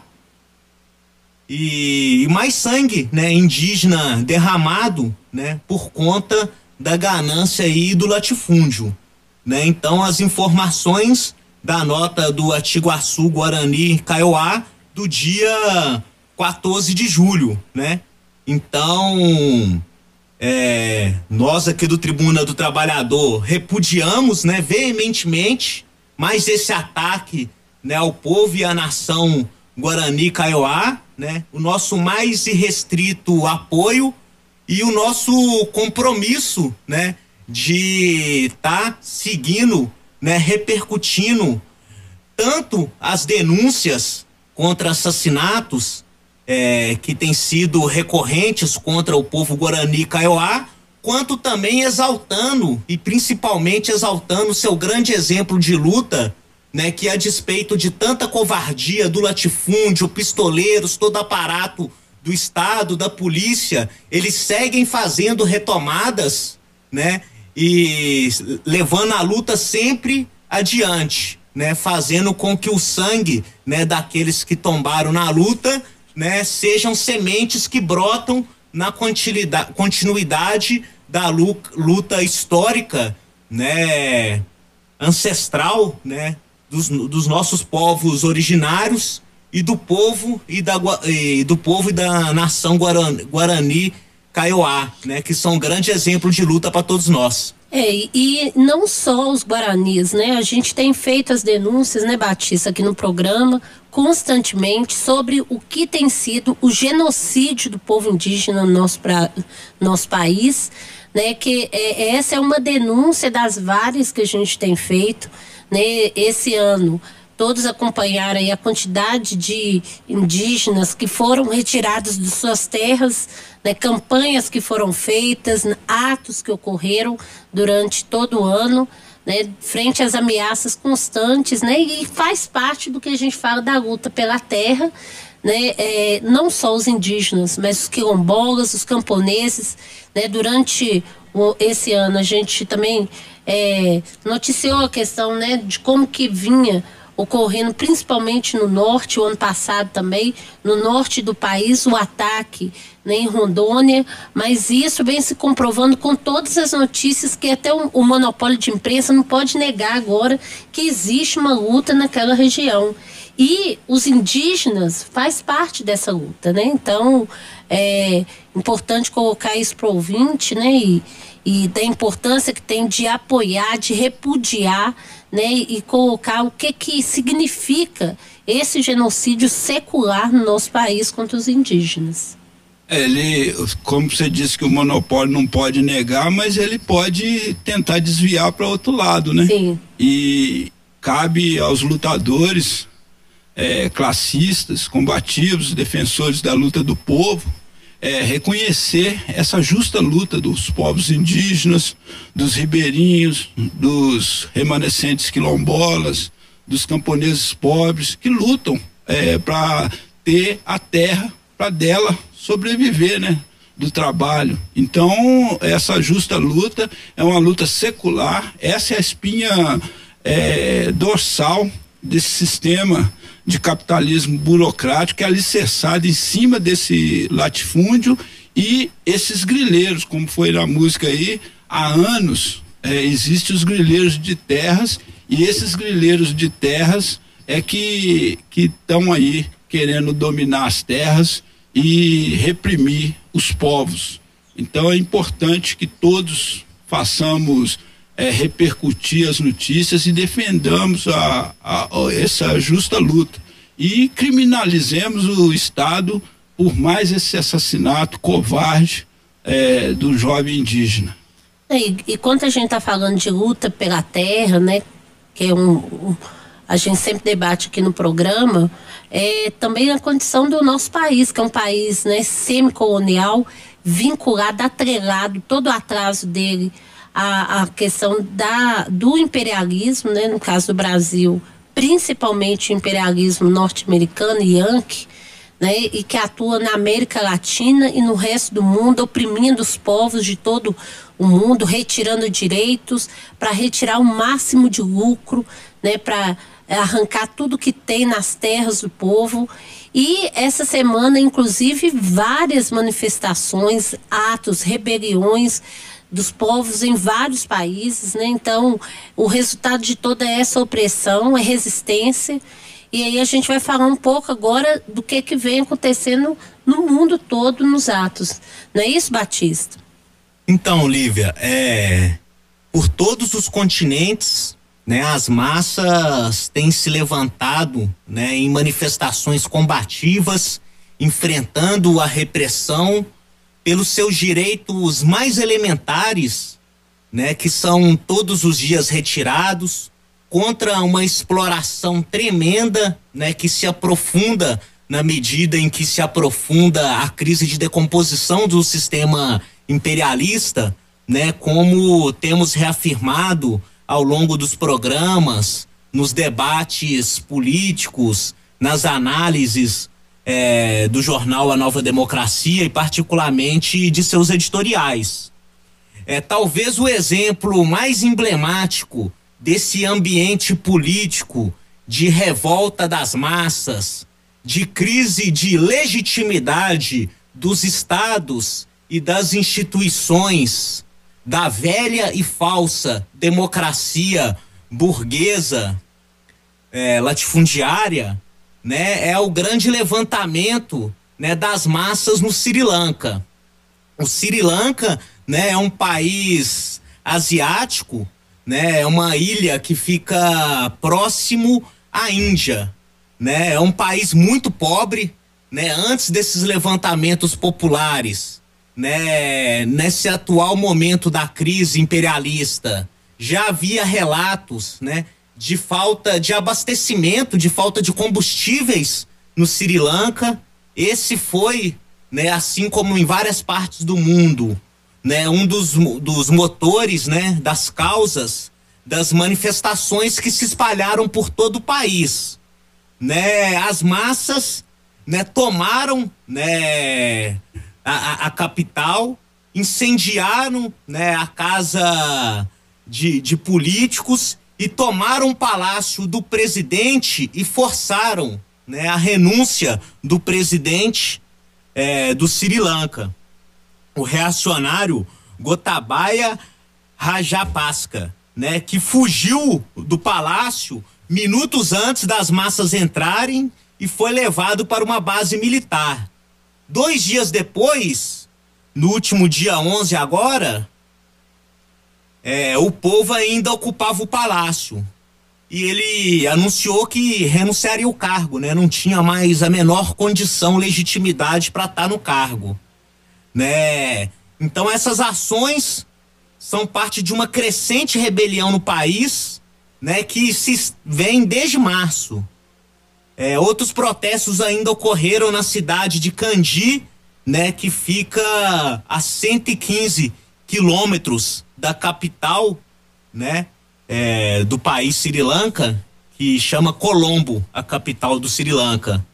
e, e mais sangue, né, indígena derramado, né, por conta da ganância e do latifúndio, né? Então as informações da nota do Atiguaçu Guarani Kaiowá do dia quatorze de julho, né? Então, é, nós aqui do Tribuna do Trabalhador repudiamos, né, veementemente mais esse ataque, né, ao povo e à nação Guarani Kaiowá, né? O nosso mais irrestrito apoio e o nosso compromisso, né, de estar tá seguindo, né, repercutindo tanto as denúncias contra assassinatos é, que têm sido recorrentes contra o povo Guarani Kaiowá, quanto também exaltando e principalmente exaltando seu grande exemplo de luta, né, que a despeito de tanta covardia do latifúndio, pistoleiros, todo aparato do Estado, da polícia, eles seguem fazendo retomadas, né, e levando a luta sempre adiante, né, fazendo com que o sangue, né, daqueles que tombaram na luta, né, sejam sementes que brotam na continuidade, continuidade da luta histórica, né, ancestral, né, dos, dos nossos povos originários e do povo e da e do povo e da nação Guarani, Guarani Kaiowá, né, que são um grande exemplo de luta para todos nós. É, e não só os guaranis, né? A gente tem feito as denúncias, né, Batista, aqui no programa, constantemente, sobre o que tem sido o genocídio do povo indígena no nosso, pra, nosso país, né? Que é, essa é uma denúncia das várias que a gente tem feito, né? Esse ano, todos acompanharam aí a quantidade de indígenas que foram retirados de suas terras, né, campanhas que foram feitas, atos que ocorreram durante todo o ano, né, frente às ameaças constantes, né, e faz parte do que a gente fala da luta pela terra, né, é, não só os indígenas, mas os quilombolas, os camponeses, né, durante o, esse ano a gente também é, noticiou a questão, né, de como que vinha ocorrendo principalmente no norte, o ano passado também, no norte do país, o ataque, né, em Rondônia, mas isso vem se comprovando com todas as notícias que até o, o monopólio de imprensa não pode negar agora que existe uma luta naquela região. E os indígenas faz parte dessa luta, né? Então, é importante colocar isso para o ouvinte, né? E, e da importância que tem de apoiar, de repudiar, né, e colocar o que que significa esse genocídio secular no nosso país contra os indígenas. Ele, como você disse que o monopólio não pode negar, mas ele pode tentar desviar para outro lado, né? Sim. E cabe aos lutadores, é, classistas, combativos, defensores da luta do povo, É, reconhecer essa justa luta dos povos indígenas, dos ribeirinhos, dos remanescentes quilombolas, dos camponeses pobres que lutam é, para ter a terra, para dela sobreviver, né, do trabalho. Então, essa justa luta é uma luta secular, essa é a espinha é, dorsal desse sistema de capitalismo burocrático que é alicerçado em cima desse latifúndio e esses grileiros, como foi na música aí, há anos é, existem os grileiros de terras e esses grileiros de terras é que que estão aí querendo dominar as terras e reprimir os povos. Então é importante que todos façamos É, repercutir as notícias e defendamos a, a, a, essa justa luta e criminalizemos o Estado por mais esse assassinato covarde é, do jovem indígena. E, e quando a gente está falando de luta pela terra, né, que é um, um a gente sempre debate aqui no programa, é também a condição do nosso país, que é um país, né, semicolonial, vinculado, atrelado, todo o atraso dele a, a questão da, do imperialismo, né, no caso do Brasil, principalmente o imperialismo norte-americano e Yankee, né, e que atua na América Latina e no resto do mundo, oprimindo os povos de todo o mundo, retirando direitos, para retirar o máximo de lucro, né, para arrancar tudo que tem nas terras do povo. E essa semana, inclusive, várias manifestações, atos, rebeliões dos povos em vários países, né? Então, o resultado de toda essa opressão é resistência. E aí a gente vai falar um pouco agora do que que vem acontecendo no mundo todo nos atos. Não é isso, Batista? Então, Lívia, é, por todos os continentes, né, as massas têm se levantado, né, em manifestações combativas, enfrentando a repressão pelos seus direitos mais elementares, né, que são todos os dias retirados, contra uma exploração tremenda, né, que se aprofunda na medida em que se aprofunda a crise de decomposição do sistema imperialista, né, como temos reafirmado ao longo dos programas, nos debates políticos, nas análises é, do jornal A Nova Democracia e particularmente de seus editoriais. É, talvez o exemplo mais emblemático desse ambiente político de revolta das massas, de crise de legitimidade dos estados e das instituições, da velha e falsa democracia burguesa, é, latifundiária, né, é o grande levantamento, né, das massas no Sri Lanka. O Sri Lanka, né, é um país asiático, né, é uma ilha que fica próximo à Índia, né, é um país muito pobre, né, antes desses levantamentos populares, né, nesse atual momento da crise imperialista, já havia relatos, né, de falta de abastecimento, de falta de combustíveis no Sri Lanka. Esse foi, né, assim como em várias partes do mundo, né, um dos, dos motores, né, das causas das manifestações que se espalharam por todo o país, né, as massas, né, tomaram, né, a, a capital, incendiaram, né, a casa de, de políticos e tomaram o palácio do presidente e forçaram, né, a renúncia do presidente é, do Sri Lanka, o reacionário Gotabaya Rajapaksa, né, que fugiu do palácio minutos antes das massas entrarem e foi levado para uma base militar. Dois dias depois, no último dia onze agora, é, o povo ainda ocupava o palácio. E ele anunciou que renunciaria ao cargo, né? Não tinha mais a menor condição, legitimidade para estar no cargo, né? Então essas ações são parte de uma crescente rebelião no país, né? Que se vem desde março. É, outros protestos ainda ocorreram na cidade de Kandy, né, que fica a cento e quinze quilômetros da capital, né, é, do país Sri Lanka, que chama Colombo, a capital do Sri Lanka.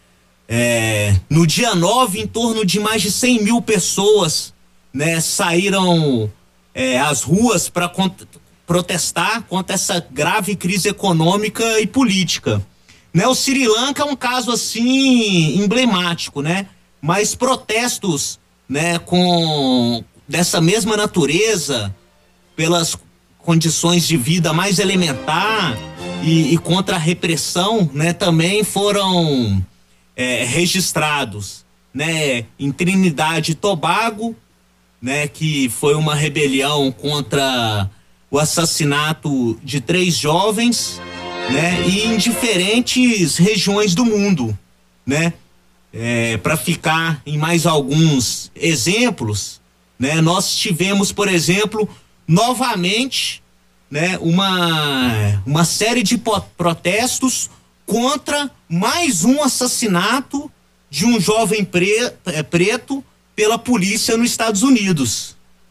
É, no dia nove, em torno de mais de cem mil pessoas, né, saíram é, às ruas para protestar contra essa grave crise econômica e política. Né, o Sri Lanka é um caso assim emblemático, né? Mas protestos, né, com dessa mesma natureza, pelas condições de vida mais elementar e, e contra a repressão, né, também foram é, registrados, né, em Trinidade e Tobago, né, que foi uma rebelião contra o assassinato de três jovens, né, e em diferentes regiões do mundo, né? É, para ficar em mais alguns exemplos, né? Nós tivemos, por exemplo, novamente, né, uma uma série de protestos contra mais um assassinato de um jovem pre, é, preto pela polícia nos Estados Unidos,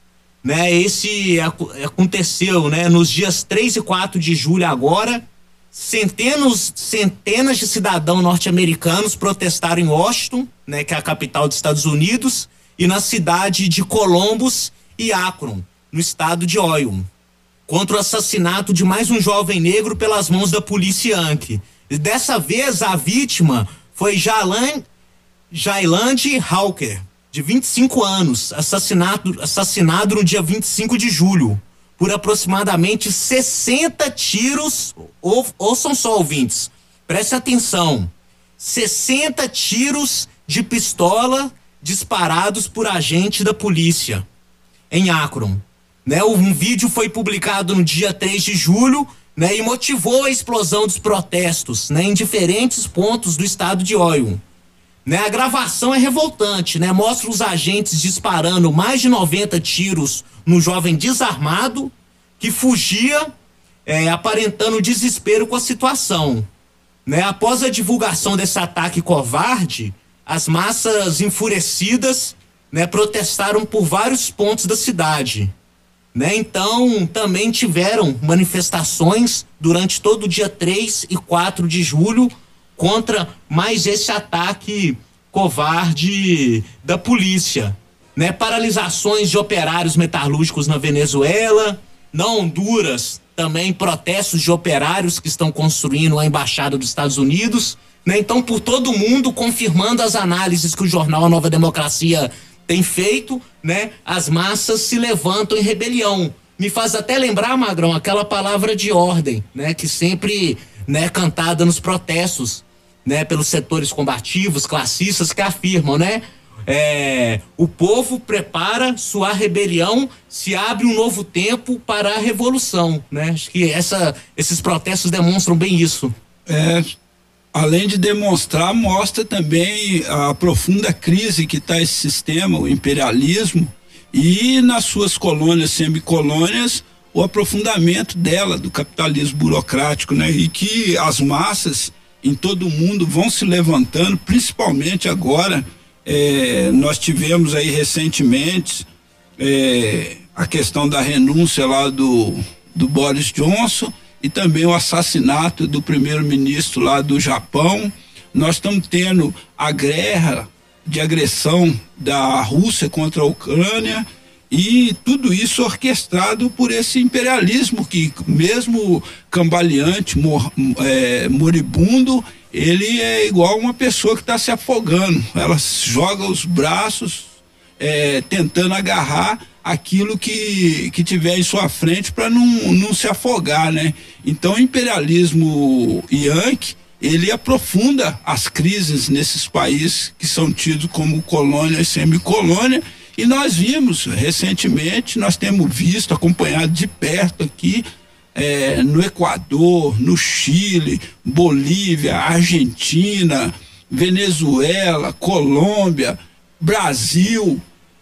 né? Esse aconteceu, né, nos dias três e quatro de julho agora. Centenas, centenas de cidadãos norte-americanos protestaram em Washington, né, que é a capital dos Estados Unidos, e na cidade de Columbus e Akron, no estado de Iowa, contra o assassinato de mais um jovem negro pelas mãos da polícia Yankee. E dessa vez a vítima foi Jalan, Jailande Hawker, de vinte e cinco anos, assassinado, assassinado no dia vinte e cinco de julho. Por aproximadamente sessenta tiros, ou, ouçam só, ouvintes, preste atenção, sessenta tiros de pistola disparados por agente da polícia em Akron, né? Um vídeo foi publicado no dia três de julho, né? E motivou a explosão dos protestos, né? Em diferentes pontos do estado de Iowa. Né, a gravação é revoltante, né? Mostra os agentes disparando mais de noventa tiros no jovem desarmado que fugia, é, aparentando desespero com a situação. Né? Após a divulgação desse ataque covarde, as massas enfurecidas, né, protestaram por vários pontos da cidade. Né? Então, também tiveram manifestações durante todo o dia três e quatro de julho contra mais esse ataque covarde da polícia, né? Paralisações de operários metalúrgicos na Venezuela, na Honduras, também protestos de operários que estão construindo a embaixada dos Estados Unidos, né? Então, por todo mundo, confirmando as análises que o jornal A Nova Democracia tem feito, né? As massas se levantam em rebelião. Me faz até lembrar, Magrão, aquela palavra de ordem, né? Que sempre, né, cantada nos protestos, né, pelos setores combativos, classistas, que afirmam, né, é, o povo prepara sua rebelião, se abre um novo tempo para a revolução, né? Acho que essa, esses protestos demonstram bem isso. É, além de demonstrar, mostra também a profunda crise que está esse sistema, o imperialismo, e nas suas colônias, semicolônias, o aprofundamento dela, do capitalismo burocrático, né? E que as massas em todo o mundo vão se levantando, principalmente agora. É, nós tivemos aí recentemente é, a questão da renúncia lá do, do Boris Johnson e também o assassinato do primeiro-ministro lá do Japão. Nós estamos tendo a guerra de agressão da Rússia contra a Ucrânia, e tudo isso orquestrado por esse imperialismo que, mesmo cambaleante, mor, é, moribundo, ele é igual uma pessoa que está se afogando. Ela joga os braços é, tentando agarrar aquilo que, que tiver em sua frente para não, não se afogar, né? Então, o imperialismo Yankee, ele aprofunda as crises nesses países que são tidos como colônia e semicolônia. E nós vimos recentemente, nós temos visto, acompanhado de perto aqui, é, no Equador, no Chile, Bolívia, Argentina, Venezuela, Colômbia, Brasil,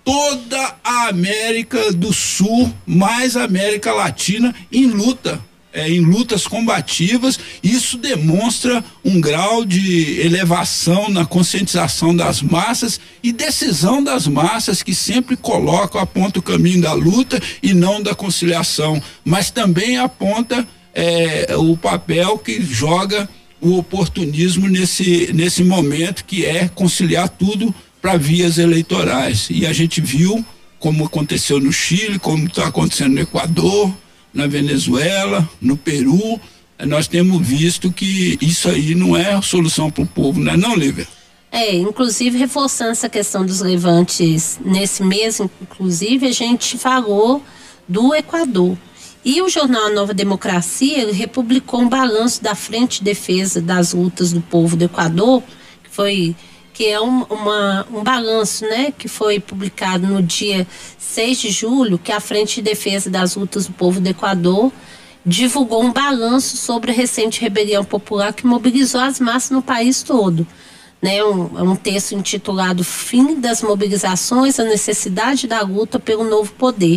toda a América do Sul, mais a América Latina em luta. É, em lutas combativas. Isso demonstra um grau de elevação na conscientização das massas e decisão das massas, que sempre colocam, aponta o caminho da luta e não da conciliação, mas também aponta é, o papel que joga o oportunismo nesse, nesse momento, que é conciliar tudo para vias eleitorais. E a gente viu como aconteceu no Chile, como está acontecendo no Equador, na Venezuela, no Peru. Nós temos visto que isso aí não é a solução para o povo, não é não, Lívia? É, inclusive reforçando essa questão dos levantes, nesse mês, inclusive, a gente falou do Equador. E o jornal A Nova Democracia, ele republicou um balanço da Frente de Defesa das Lutas do Povo do Equador, que foi... que é um, uma, um balanço, né, que foi publicado no dia seis de julho, que a Frente de Defesa das Lutas do Povo do Equador divulgou um balanço sobre a recente rebelião popular que mobilizou as massas no país todo. Né, um, um texto intitulado Fim das Mobilizações, a necessidade da luta pelo novo poder.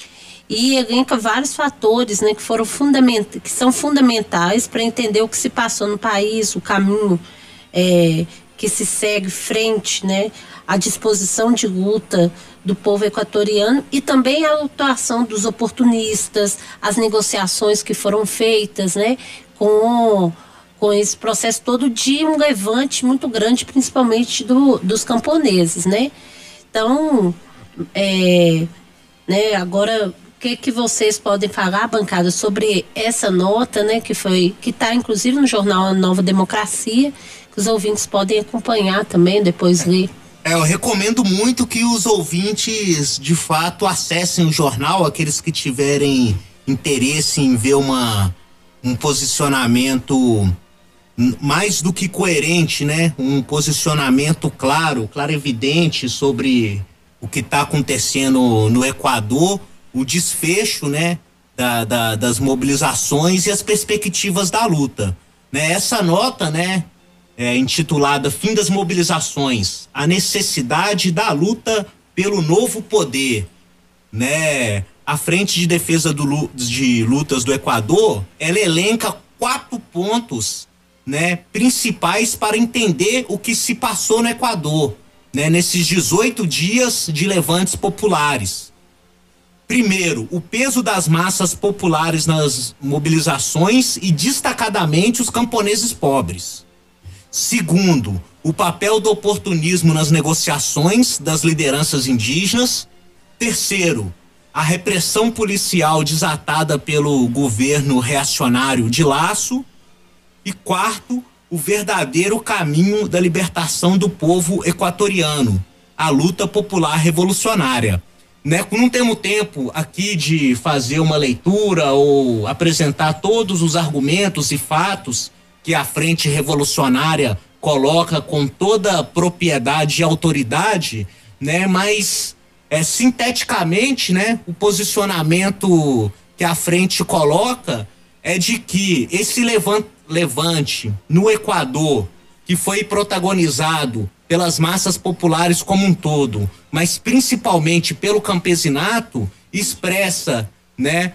E elenca vários fatores, né, que, foram fundament, que são fundamentais para entender o que se passou no país, o caminho é, que se segue frente, né, a disposição de luta do povo equatoriano e também a atuação dos oportunistas, as negociações que foram feitas, né, com, com esse processo todo de um levante muito grande, principalmente do, dos camponeses, né? Então, é, né, agora, o que que vocês podem falar, bancada, sobre essa nota, né, que foi, que está inclusive no jornal Nova Democracia, que os ouvintes podem acompanhar também, depois ler. É, eu recomendo muito que os ouvintes, de fato, acessem o jornal, aqueles que tiverem interesse em ver uma, um posicionamento mais do que coerente, né? Um posicionamento claro, claro evidente sobre o que está acontecendo no Equador, o desfecho, né? Da, da, das mobilizações e as perspectivas da luta, né? Essa nota, né? É, intitulada Fim das Mobilizações, a necessidade da luta pelo novo poder, né? A Frente de Defesa do, de Lutas do Equador, ela elenca quatro pontos, né, principais para entender o que se passou no Equador, né, nesses dezoito dias de levantes populares. Primeiro, o peso das massas populares nas mobilizações e destacadamente os camponeses pobres. Segundo, o papel do oportunismo nas negociações das lideranças indígenas. Terceiro, a repressão policial desatada pelo governo reacionário de Lasso. E quarto, o verdadeiro caminho da libertação do povo equatoriano, a luta popular revolucionária. Né? Não temos tempo aqui de fazer uma leitura ou apresentar todos os argumentos e fatos que a Frente Revolucionária coloca com toda propriedade e autoridade, né? Mas é, sinteticamente, né, o posicionamento que a frente coloca é de que esse levante, levante no Equador, que foi protagonizado pelas massas populares como um todo, mas principalmente pelo campesinato, expressa, né,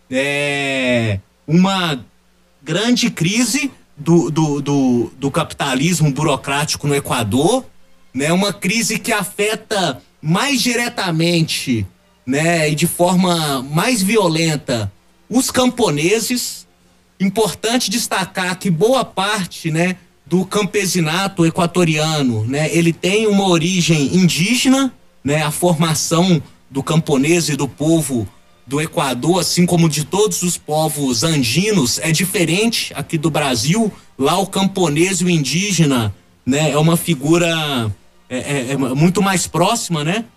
é, uma grande crise Do, do, do, do capitalismo burocrático no Equador, né? Uma crise que afeta mais diretamente, né, e de forma mais violenta os camponeses. Importante destacar que boa parte, né, do campesinato equatoriano, né, ele tem uma origem indígena, né? A formação do camponês e do povo do Equador, assim como de todos os povos andinos, é diferente aqui do Brasil. Lá o camponês e o indígena, né, é uma figura é, é, é muito mais próxima, né?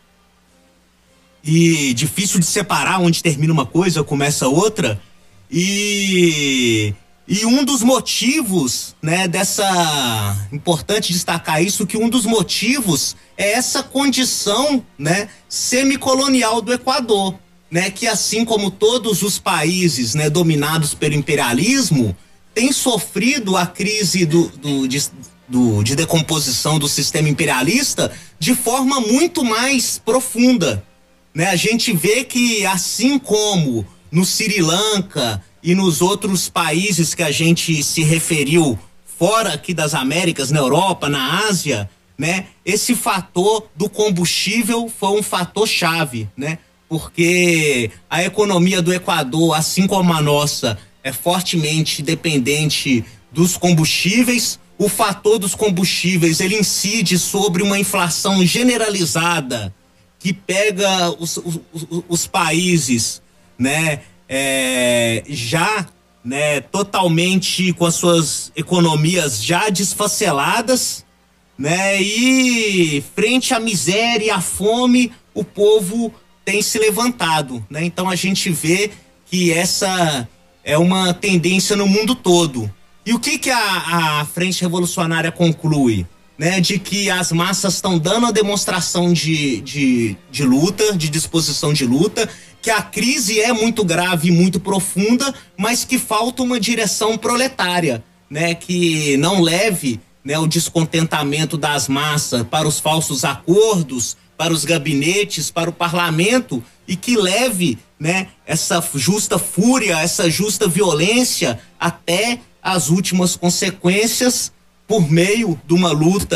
E difícil de separar onde termina uma coisa, começa outra. E, e um dos motivos, né, dessa... Importante destacar isso, que um dos motivos é essa condição, né, semicolonial do Equador. Né, que assim como todos os países, né, dominados pelo imperialismo, têm sofrido a crise do, do, de, do, de decomposição do sistema imperialista de forma muito mais profunda. Né? A gente vê que assim como no Sri Lanka e nos outros países que a gente se referiu fora aqui das Américas, na Europa, na Ásia, né, esse fator do combustível foi um fator chave, né? Porque a economia do Equador, assim como a nossa, é fortemente dependente dos combustíveis. O fator dos combustíveis, ele incide sobre uma inflação generalizada que pega os, os, os países, né, é, já, né, totalmente com as suas economias já desfaceladas, né, e frente à miséria e à fome, o povo tem se levantado, né? Então a gente vê que essa é uma tendência no mundo todo. E o que que a, a Frente Revolucionária conclui? Né? De que as massas estão dando a demonstração de, de, de luta, de disposição de luta, que a crise é muito grave e muito profunda, mas que falta uma direção proletária, né? Que não leve, né, o descontentamento das massas para os falsos acordos, para os gabinetes, para o parlamento, e que leve, né, essa justa fúria, essa justa violência até as últimas consequências por meio de uma luta,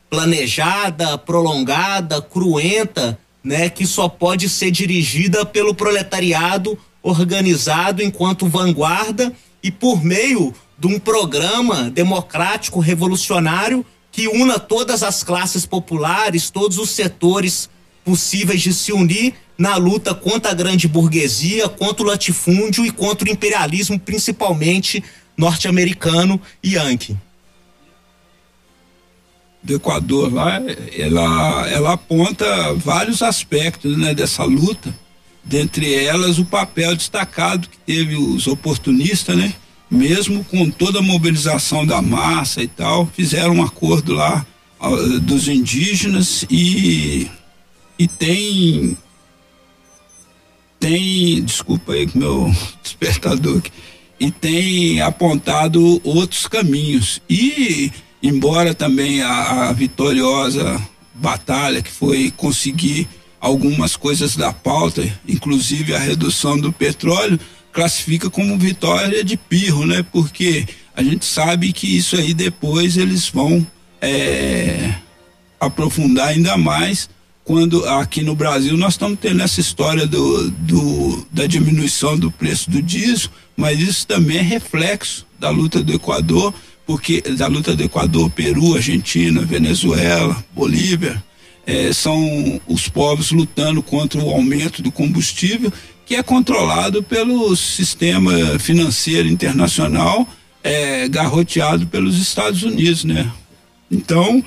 planejada, prolongada, cruenta, né, que só pode ser dirigida pelo proletariado organizado enquanto vanguarda e por meio de um programa democrático revolucionário que una todas as classes populares, todos os setores possíveis de se unir na luta contra a grande burguesia, contra o latifúndio e contra o imperialismo, principalmente norte-americano e yankee. Do Equador lá, ela, ela aponta vários aspectos, né, dessa luta, dentre elas o papel destacado que teve os oportunistas, né, mesmo com toda a mobilização da massa e tal, fizeram um acordo lá uh, dos indígenas e e tem tem, desculpa aí com meu despertador aqui, e tem apontado outros caminhos e embora também a, a vitoriosa batalha que foi conseguir algumas coisas da pauta, inclusive a redução do petróleo, classifica como vitória de pirro, né? Porque a gente sabe que isso aí depois eles vão é, aprofundar ainda mais quando aqui no Brasil nós estamos tendo essa história do, do, da diminuição do preço do diesel, mas isso também é reflexo da luta do Equador, porque da luta do Equador, Peru, Argentina, Venezuela, Bolívia, eh, são os povos lutando contra o aumento do combustível, que é controlado pelo sistema financeiro internacional, eh, garroteado pelos Estados Unidos, né? Então,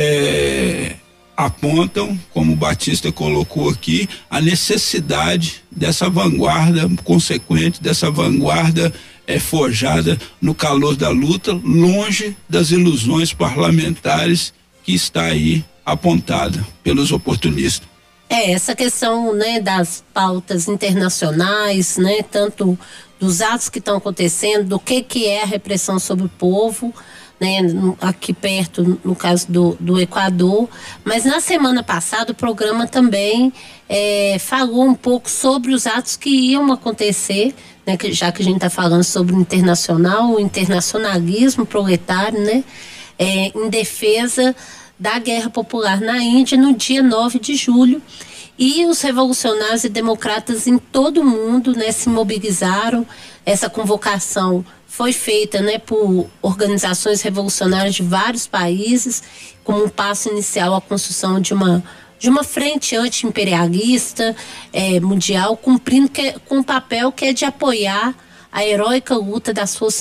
eh, apontam, como o Batista colocou aqui, a necessidade dessa vanguarda consequente, dessa vanguarda é forjada no calor da luta, longe das ilusões parlamentares que está aí apontada pelos oportunistas. É, essa questão, né, das pautas internacionais, né, tanto dos atos que estão acontecendo, do que que é a repressão sobre o povo, né, aqui perto, no caso do, do Equador, mas na semana passada o programa também é, falou um pouco sobre os atos que iam acontecer, né, que, já que a gente está falando sobre o internacional, o internacionalismo proletário, né, é, em defesa da guerra popular na Índia no dia nove de julho. E os revolucionários e democratas em todo o mundo, né, se mobilizaram. Essa convocação foi feita, né, por organizações revolucionárias de vários países, como um passo inicial à construção de uma, de uma frente anti-imperialista eh, mundial, cumprindo que, com um papel que é de apoiar a heróica luta das forças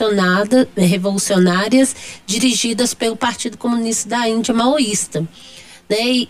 revolucionárias dirigidas pelo Partido Comunista da Índia maoísta. Né? E,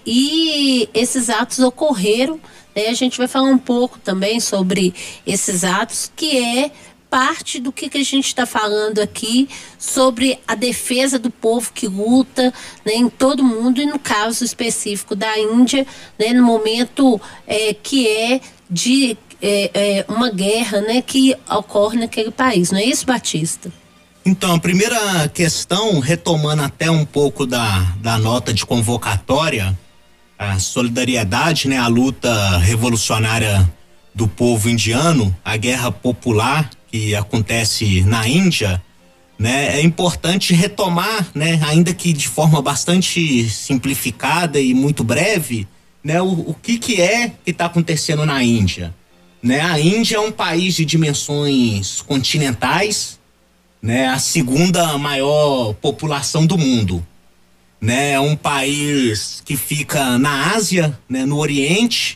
e esses atos ocorreram, né? A gente vai falar um pouco também sobre esses atos, que é parte do que, que a gente está falando aqui sobre a defesa do povo que luta, né, em todo o mundo e no caso específico da Índia, né, no momento é, que é de é, é, uma guerra, né, que ocorre naquele país, não é isso, Batista? Então, a primeira questão, retomando até um pouco da, da nota de convocatória, a solidariedade, né, a luta revolucionária do povo indiano, a guerra popular que acontece na Índia, né, é importante retomar, né, ainda que de forma bastante simplificada e muito breve, né, o, o que que é que está acontecendo na Índia, né? A Índia é um país de dimensões continentais, né, a segunda maior população do mundo, né, é um país que fica na Ásia, né, no Oriente,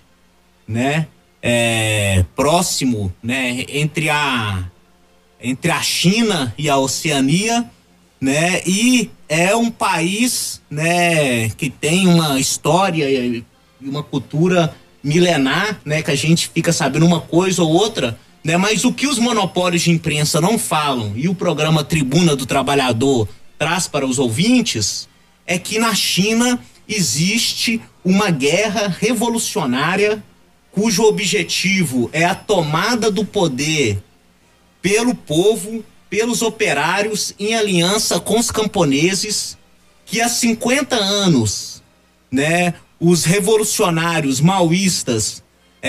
né, é, próximo, né, entre a entre a China e a Oceania, né, e é um país, né, que tem uma história e uma cultura milenar, né, que a gente fica sabendo uma coisa ou outra, né, mas o que os monopólios de imprensa não falam e o programa Tribuna do Trabalhador traz para os ouvintes é que na China existe uma guerra revolucionária cujo objetivo é a tomada do poder pelo povo, pelos operários, em aliança com os camponeses, que há cinquenta anos, né, os revolucionários maoístas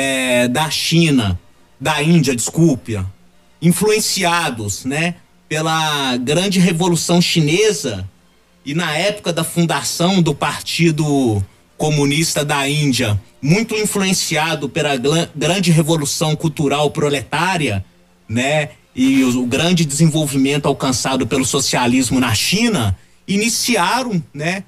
é, da China, da Índia, desculpe, influenciados, né, pela grande revolução chinesa e na época da fundação do Partido Comunista da Índia, muito influenciado pela grande revolução cultural proletária, né, e o, o grande desenvolvimento alcançado pelo socialismo na China, iniciaram, né,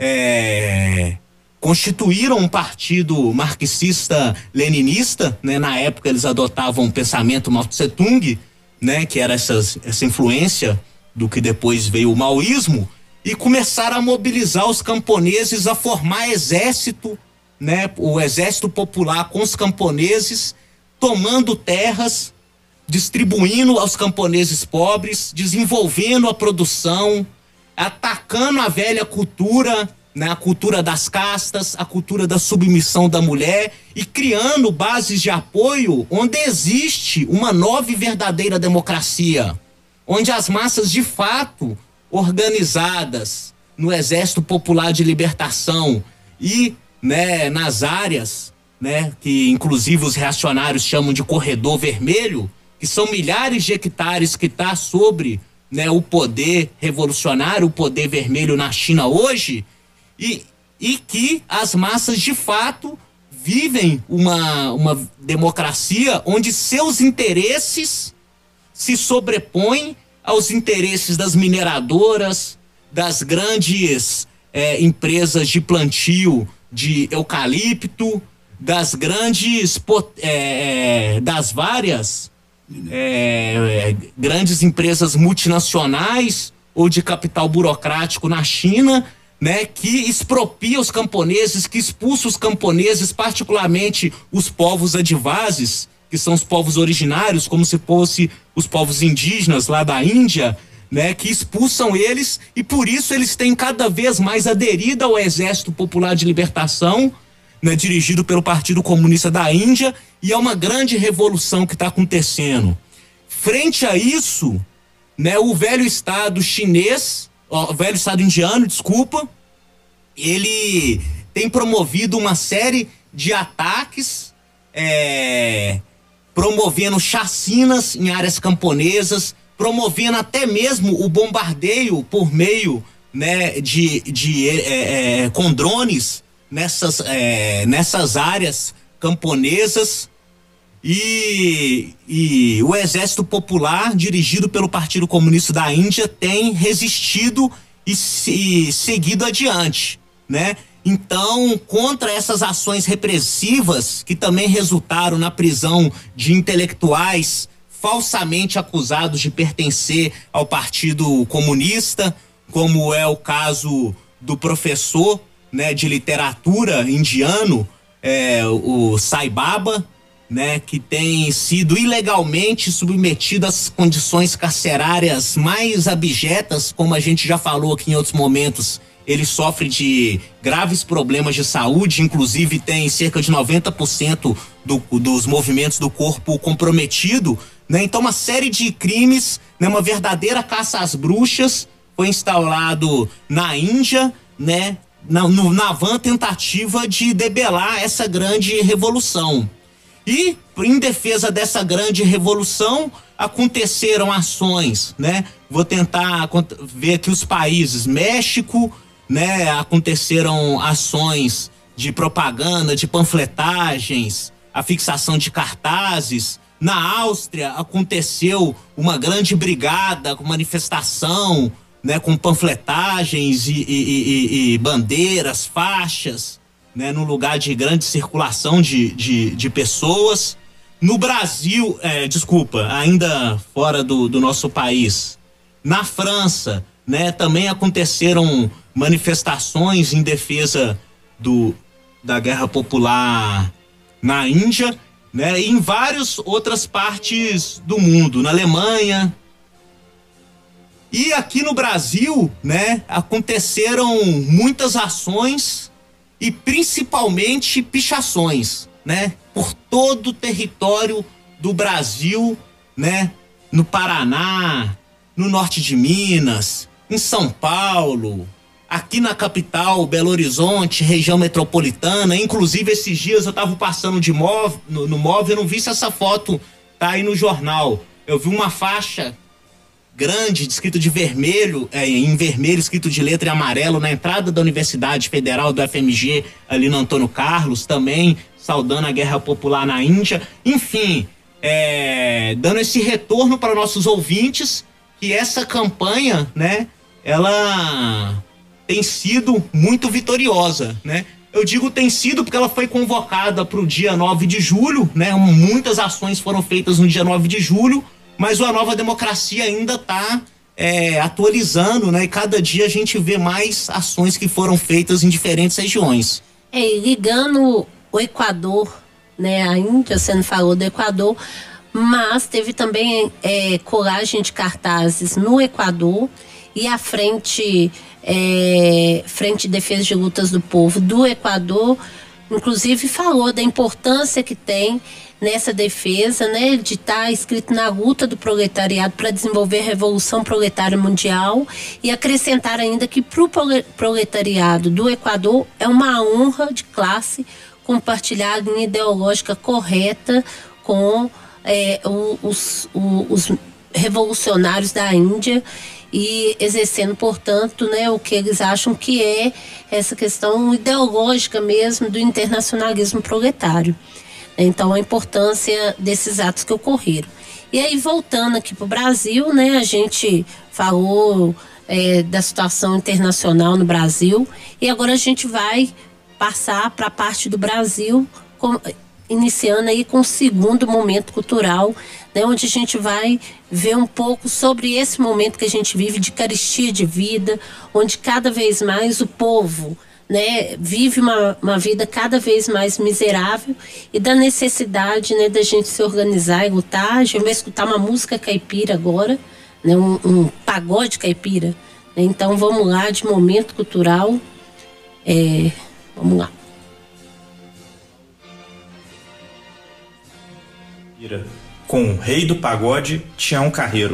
é, constituíram um partido marxista-leninista, né, na época eles adotavam o pensamento Mao Tse Tung, né, que era essas, essa influência do que depois veio o maoísmo, e começaram a mobilizar os camponeses a formar exército, né, o exército popular com os camponeses, tomando terras, distribuindo aos camponeses pobres, desenvolvendo a produção, atacando a velha cultura, né, a cultura das castas, a cultura da submissão da mulher, e criando bases de apoio onde existe uma nova e verdadeira democracia, onde as massas de fato organizadas no Exército Popular de Libertação e, né, nas áreas, né, que inclusive os reacionários chamam de corredor vermelho, que são milhares de hectares que está sobre, né, o poder revolucionário, o poder vermelho na China hoje, e, e que as massas de fato vivem uma, uma democracia onde seus interesses se sobrepõem aos interesses das mineradoras, das grandes é, empresas de plantio de eucalipto, das grandes, é, das várias é, é, grandes empresas multinacionais ou de capital burocrático na China, né, que expropria os camponeses, que expulsa os camponeses, particularmente os povos adivases, que são os povos originários, como se fosse os povos indígenas lá da Índia, né, que expulsam eles, e por isso eles têm cada vez mais aderido ao Exército Popular de Libertação, né, dirigido pelo Partido Comunista da Índia, e é uma grande revolução que está acontecendo. Frente a isso, né, o velho Estado chinês, ó, o velho Estado indiano, desculpa, ele tem promovido uma série de ataques, é, promovendo chacinas em áreas camponesas, promovendo até mesmo o bombardeio por meio, né, de, de é, é, com drones nessas, é, nessas áreas camponesas, e, e o Exército Popular, dirigido pelo Partido Comunista da Índia, tem resistido e, e seguido adiante, né? Então, contra essas ações repressivas, que também resultaram na prisão de intelectuais falsamente acusados de pertencer ao Partido Comunista, como é o caso do professor, né, de literatura indiano, é, o Sai Baba, né, que tem sido ilegalmente submetido às condições carcerárias mais abjetas, como a gente já falou aqui em outros momentos. Ele sofre de graves problemas de saúde, inclusive tem cerca de noventa por cento do, dos movimentos do corpo comprometido, né? Então, uma série de crimes, né, uma verdadeira caça às bruxas foi instaurado na Índia, né, na, no, na vã tentativa de debelar essa grande revolução. E, em defesa dessa grande revolução, aconteceram ações, né? Vou tentar ver aqui os países. México, né? Aconteceram ações de propaganda, de panfletagens, a fixação de cartazes. Na Áustria aconteceu uma grande brigada, com manifestação, né? Com panfletagens e, e, e, e bandeiras, faixas, né, no lugar de grande circulação de, de, de pessoas. No Brasil, é, desculpa, ainda fora do, do nosso país, na França, né, também aconteceram manifestações em defesa do, da guerra popular na Índia, né, e em várias outras partes do mundo, na Alemanha. E aqui no Brasil, né, aconteceram muitas ações e principalmente pichações, né, por todo o território do Brasil, né, no Paraná, no norte de Minas, em São Paulo, aqui na capital, Belo Horizonte, região metropolitana. Inclusive, esses dias eu estava passando de móvel, no, no móvel, eu não vi se essa foto tá aí no jornal. Eu vi uma faixa grande, escrito de vermelho, é, em vermelho, escrito de letra em amarelo, na entrada da Universidade Federal do F M G, ali no Antônio Carlos, também saudando a Guerra Popular na Índia. Enfim, é, dando esse retorno para nossos ouvintes, que essa campanha, né, ela tem sido muito vitoriosa, né? Eu digo tem sido porque ela foi convocada para o dia nove de julho, né? Muitas ações foram feitas no dia nove de julho, mas a Nova Democracia ainda está é, atualizando, né? E cada dia a gente vê mais ações que foram feitas em diferentes regiões. É, ligando o Equador, né? A Índia, você não falou do Equador, mas teve também é, colagem de cartazes no Equador e a frente... É, Frente de Defesa de Lutas do Povo do Equador, inclusive falou da importância que tem nessa defesa, né, de estar escrito na luta do proletariado para desenvolver a Revolução Proletária Mundial, e acrescentar ainda que para o proletariado do Equador é uma honra de classe compartilhar a linha ideológica correta com é, os, os, os revolucionários da Índia, e exercendo, portanto, né, o que eles acham que é essa questão ideológica mesmo do internacionalismo proletário. Então, a importância desses atos que ocorreram. E aí, voltando aqui para o Brasil, né, a gente falou é, da situação internacional no Brasil, e agora a gente vai passar para a parte do Brasil, com, iniciando aí com o segundo momento cultural, né, onde a gente vai ver um pouco sobre esse momento que a gente vive de carestia de vida, onde cada vez mais o povo, né, vive uma, uma vida cada vez mais miserável, e da necessidade, né, da gente se organizar e lutar. A gente vai escutar uma música caipira agora, né, um, um pagode caipira, né, então vamos lá, de momento cultural, é, vamos lá. Com o rei do pagode, Tião Carreiro.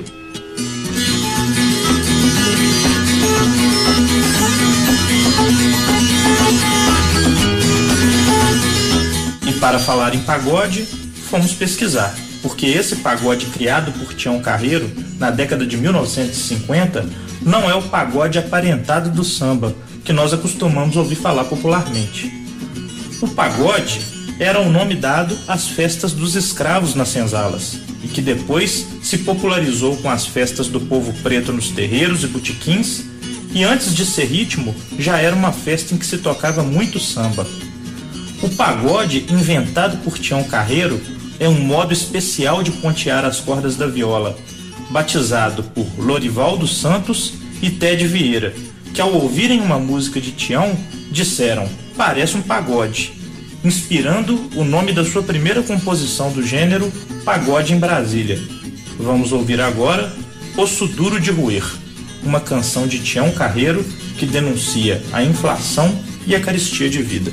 E para falar em pagode, fomos pesquisar, porque esse pagode criado por Tião Carreiro na década de mil novecentos e cinquenta não é o pagode aparentado do samba que nós acostumamos ouvir falar popularmente. O pagode era o nome dado às festas dos escravos nas senzalas, e que depois se popularizou com as festas do povo preto nos terreiros e botequins, e antes de ser ritmo, já era uma festa em que se tocava muito samba. O pagode, inventado por Tião Carreiro, é um modo especial de pontear as cordas da viola, batizado por Lorival dos Santos e Ted Vieira, que ao ouvirem uma música de Tião, disseram, parece um pagode, inspirando o nome da sua primeira composição do gênero, Pagode em Brasília. Vamos ouvir agora Osso Duro de Roer, uma canção de Tião Carreiro que denuncia a inflação e a carestia de vida.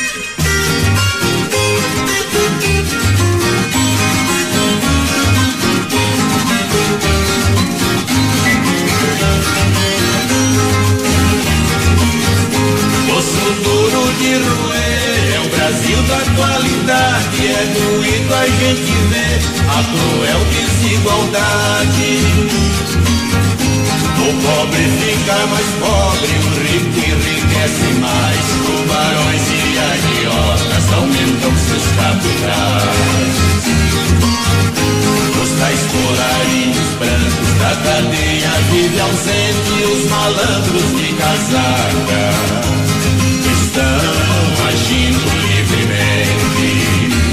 Osso duro de roer é o Brasil da atualidade, é doído a gente ver a cruel desigualdade. O pobre fica mais pobre, o rico enriquece mais, tubarões e agiotas aumentam seus capitais. Os tais colarinhos brancos da cadeia vive ausente, os malandros de casaca estão agindo livremente.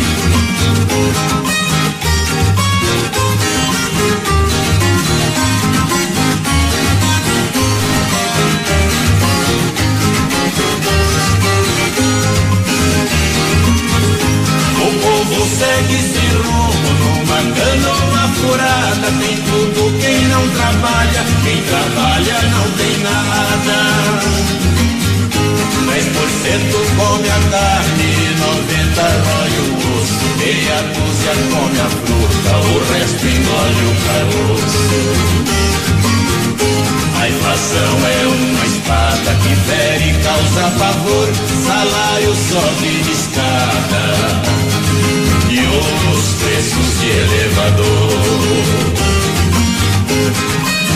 O povo segue sem rumo, numa cana ou uma furada, tem tudo quem não trabalha, quem trabalha não tem nada. Dez por cento come a carne, noventa rói o osso, meia dúzia come a fruta, o resto engole o caroço. A inflação é uma espada que fere e causa pavor, salário sobe de escada e os preços de elevador.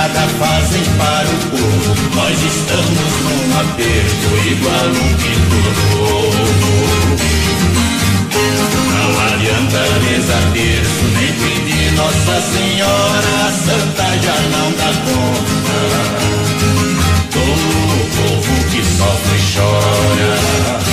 nada fazem para o povo. Nós estamos num aperto igual um pinto novo. Não adianta rezar terço, nem pedir Nossa Senhora, a santa já não dá conta do povo que sofre e chora.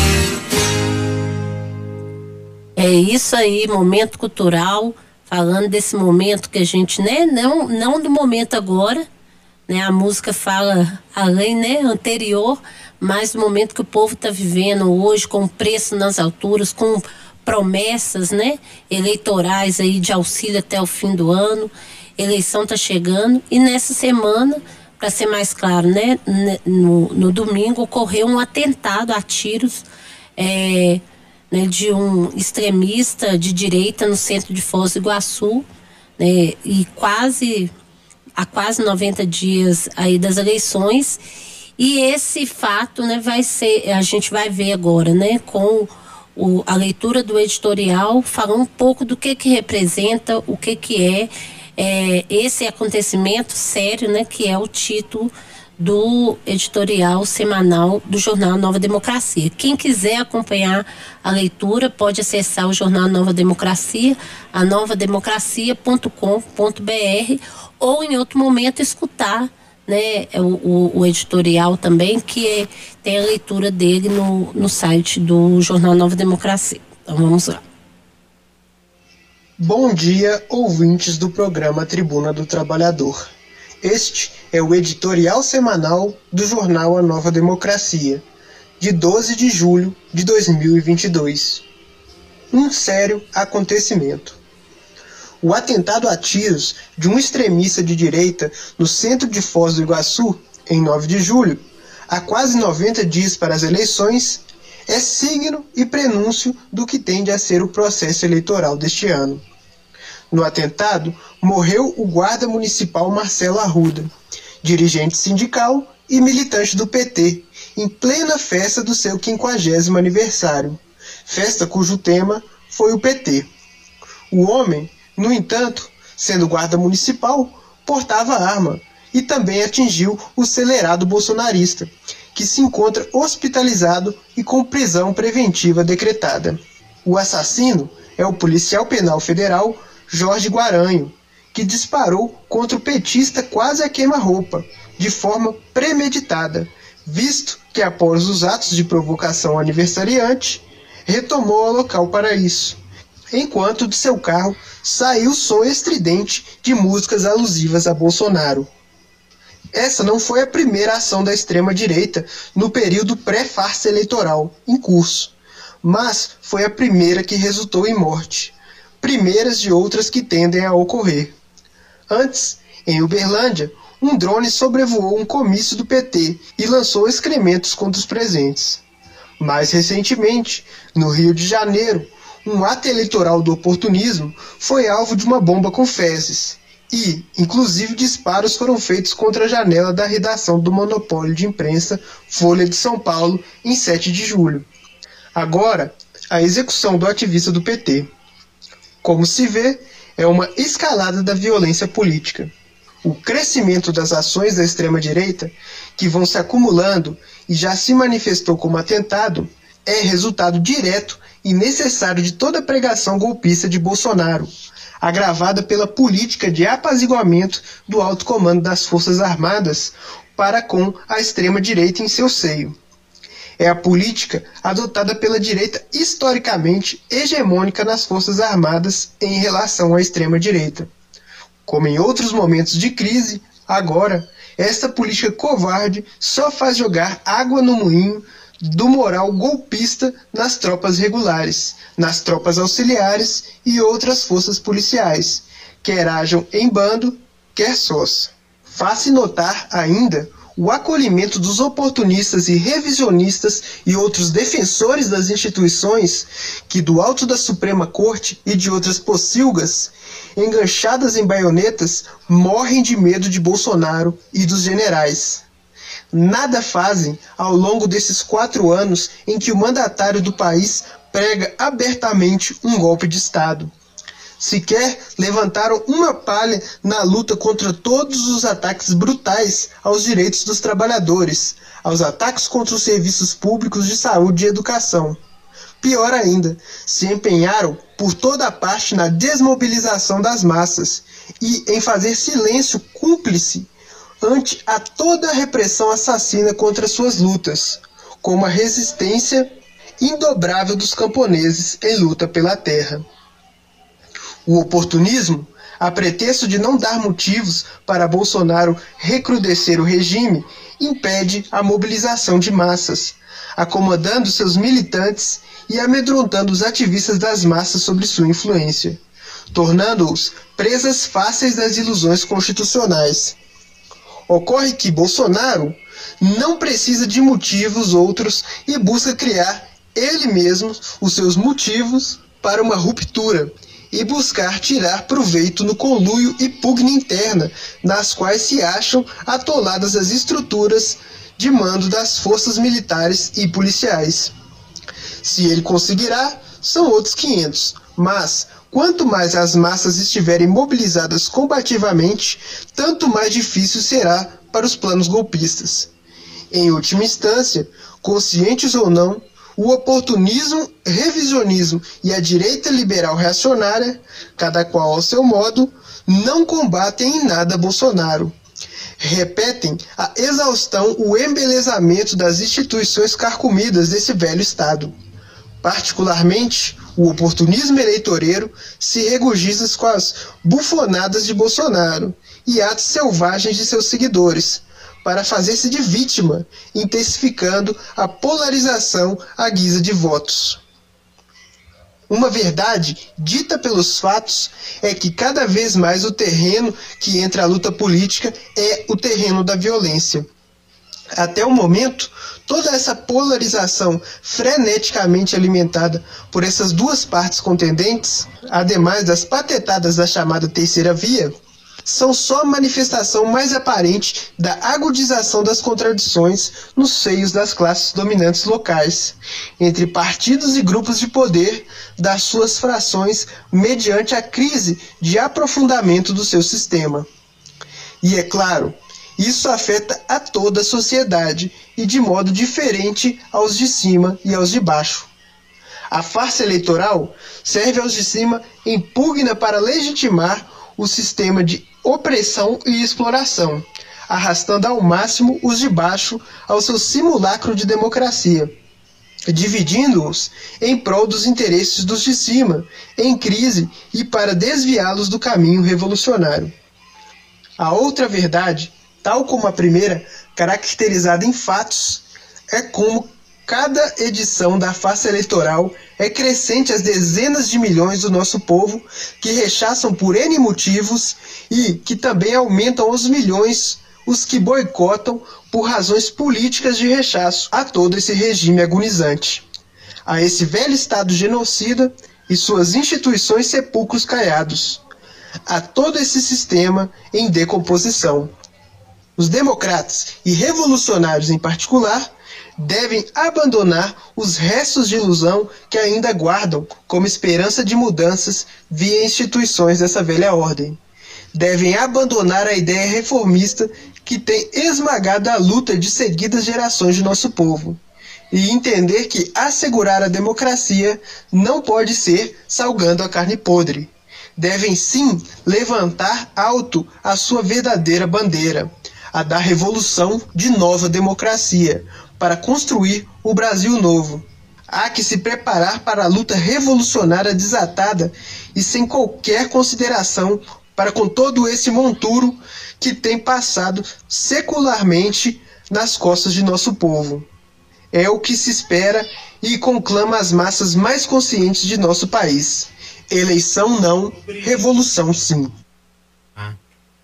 É isso aí, momento cultural, falando desse momento que a gente, né, não, não do momento agora, né, a música fala além, né, anterior, mas do momento que o povo está vivendo hoje, com preço nas alturas, com promessas, né, eleitorais aí de auxílio até o fim do ano, eleição está chegando, e nessa semana, para ser mais claro, né, no, no domingo ocorreu um atentado a tiros, é, né, de um extremista de direita no centro de Foz do Iguaçu, né, e quase há quase noventa dias aí das eleições, e esse fato, né, vai ser, a gente vai ver agora, né, com o, a leitura do editorial, falar um pouco do que que representa, o que que é, é esse acontecimento sério, né, que é o título do editorial semanal do jornal Nova Democracia. Quem quiser acompanhar a leitura pode acessar o jornal Nova Democracia, a nova democracia ponto com ponto b r, ou em outro momento escutar, né, o, o, o editorial também, que é, tem a leitura dele no, no site do jornal Nova Democracia. Então vamos lá. Bom dia, ouvintes do programa Tribuna do Trabalhador. Este é o editorial semanal do jornal A Nova Democracia, de doze de julho de dois mil e vinte e dois. Um sério acontecimento. O atentado a tiros de um extremista de direita no centro de Foz do Iguaçu, em nove de julho, há quase noventa dias para as eleições, é signo e prenúncio do que tende a ser o processo eleitoral deste ano. No atentado, morreu o guarda municipal Marcelo Arruda, dirigente sindical e militante do P T, em plena festa do seu quinquagésimo aniversário, festa cujo tema foi o P T. O homem, no entanto, sendo guarda municipal, portava arma e também atingiu o celerado bolsonarista, que se encontra hospitalizado e com prisão preventiva decretada. O assassino é o policial penal federal Jorge Guaranho, que disparou contra o petista quase a queima-roupa, de forma premeditada, visto que após os atos de provocação aniversariante, retomou ao local para isso, enquanto de seu carro saiu som estridente de músicas alusivas a Bolsonaro. Essa não foi a primeira ação da extrema-direita no período pré-farsa eleitoral em curso, mas foi a primeira que resultou em morte, primeiras de outras que tendem a ocorrer. Antes, em Uberlândia, um drone sobrevoou um comício do P T e lançou excrementos contra os presentes. Mais recentemente, no Rio de Janeiro, um ato eleitoral do oportunismo foi alvo de uma bomba com fezes e, inclusive, disparos foram feitos contra a janela da redação do monopólio de imprensa Folha de São Paulo em sete de julho. Agora, a execução do ativista do P T. Como se vê, é uma escalada da violência política. O crescimento das ações da extrema-direita, que vão se acumulando e já se manifestou como atentado, é resultado direto e necessário de toda a pregação golpista de Bolsonaro, agravada pela política de apaziguamento do alto comando das Forças Armadas para com a extrema-direita em seu seio. É a política adotada pela direita historicamente hegemônica nas Forças Armadas em relação à extrema-direita. Como em outros momentos de crise, agora, esta política covarde só faz jogar água no moinho do moral golpista nas tropas regulares, nas tropas auxiliares e outras forças policiais, quer hajam em bando, quer sós. Faz-se notar ainda o acolhimento dos oportunistas e revisionistas e outros defensores das instituições que, do alto da Suprema Corte e de outras pocilgas, enganchadas em baionetas, morrem de medo de Bolsonaro e dos generais. Nada fazem ao longo desses quatro anos em que o mandatário do país prega abertamente um golpe de Estado. sequer levantaram uma palha na luta contra todos os ataques brutais aos direitos dos trabalhadores, aos ataques contra os serviços públicos de saúde e educação. Pior ainda, se empenharam por toda a parte na desmobilização das massas e em fazer silêncio cúmplice ante a toda a repressão assassina contra suas lutas, como a resistência indobrável dos camponeses em luta pela terra. O oportunismo, a pretexto de não dar motivos para Bolsonaro recrudescer o regime, impede a mobilização de massas, acomodando seus militantes e amedrontando os ativistas das massas sob sua influência, tornando-os presas fáceis das ilusões constitucionais. Ocorre que Bolsonaro não precisa de motivos outros e busca criar ele mesmo os seus motivos para uma ruptura e buscar tirar proveito no conluio e pugna interna nas quais se acham atoladas as estruturas de mando das forças militares e policiais. Se ele conseguirá, são outros quinhentos, mas quanto mais as massas estiverem mobilizadas combativamente, tanto mais difícil será para os planos golpistas. Em última instância, conscientes ou não, o oportunismo, revisionismo e a direita liberal reacionária, cada qual ao seu modo, não combatem em nada Bolsonaro. Repetem a exaustão o embelezamento das instituições carcomidas desse velho Estado. Particularmente, o oportunismo eleitoreiro se regozija com as bufonadas de Bolsonaro e atos selvagens de seus seguidores, para fazer-se de vítima, intensificando a polarização à guisa de votos. Uma verdade dita pelos fatos é que cada vez mais o terreno que entra a luta política é o terreno da violência. Até o momento, toda essa polarização freneticamente alimentada por essas duas partes contendentes, ademais das patetadas da chamada terceira via, são só a manifestação mais aparente da agudização das contradições nos seios das classes dominantes locais, entre partidos e grupos de poder das suas frações mediante a crise de aprofundamento do seu sistema. E é claro, isso afeta a toda a sociedade e de modo diferente aos de cima e aos de baixo. A farsa eleitoral serve aos de cima em pugna para legitimar o sistema de opressão e exploração, arrastando ao máximo os de baixo ao seu simulacro de democracia, dividindo-os em prol dos interesses dos de cima, em crise e para desviá-los do caminho revolucionário. A outra verdade, tal como a primeira, caracterizada em fatos, é como cada edição da farsa eleitoral é crescente às dezenas de milhões do nosso povo que rechaçam por N motivos e que também aumentam aos milhões os que boicotam por razões políticas de rechaço a todo esse regime agonizante, a esse velho Estado genocida e suas instituições sepulcros caiados, a todo esse sistema em decomposição. Os democratas e revolucionários em particular devem abandonar os restos de ilusão que ainda guardam como esperança de mudanças via instituições dessa velha ordem. Devem abandonar a ideia reformista que tem esmagado a luta de seguidas gerações de nosso povo e entender que assegurar a democracia não pode ser salgando a carne podre. Devem sim levantar alto a sua verdadeira bandeira, a da revolução de nova democracia, para construir o Brasil novo. Há que se preparar para a luta revolucionária desatada e sem qualquer consideração para com todo esse monturo que tem passado secularmente nas costas de nosso povo. É o que se espera e conclama as massas mais conscientes de nosso país. Eleição não, revolução sim. Ah.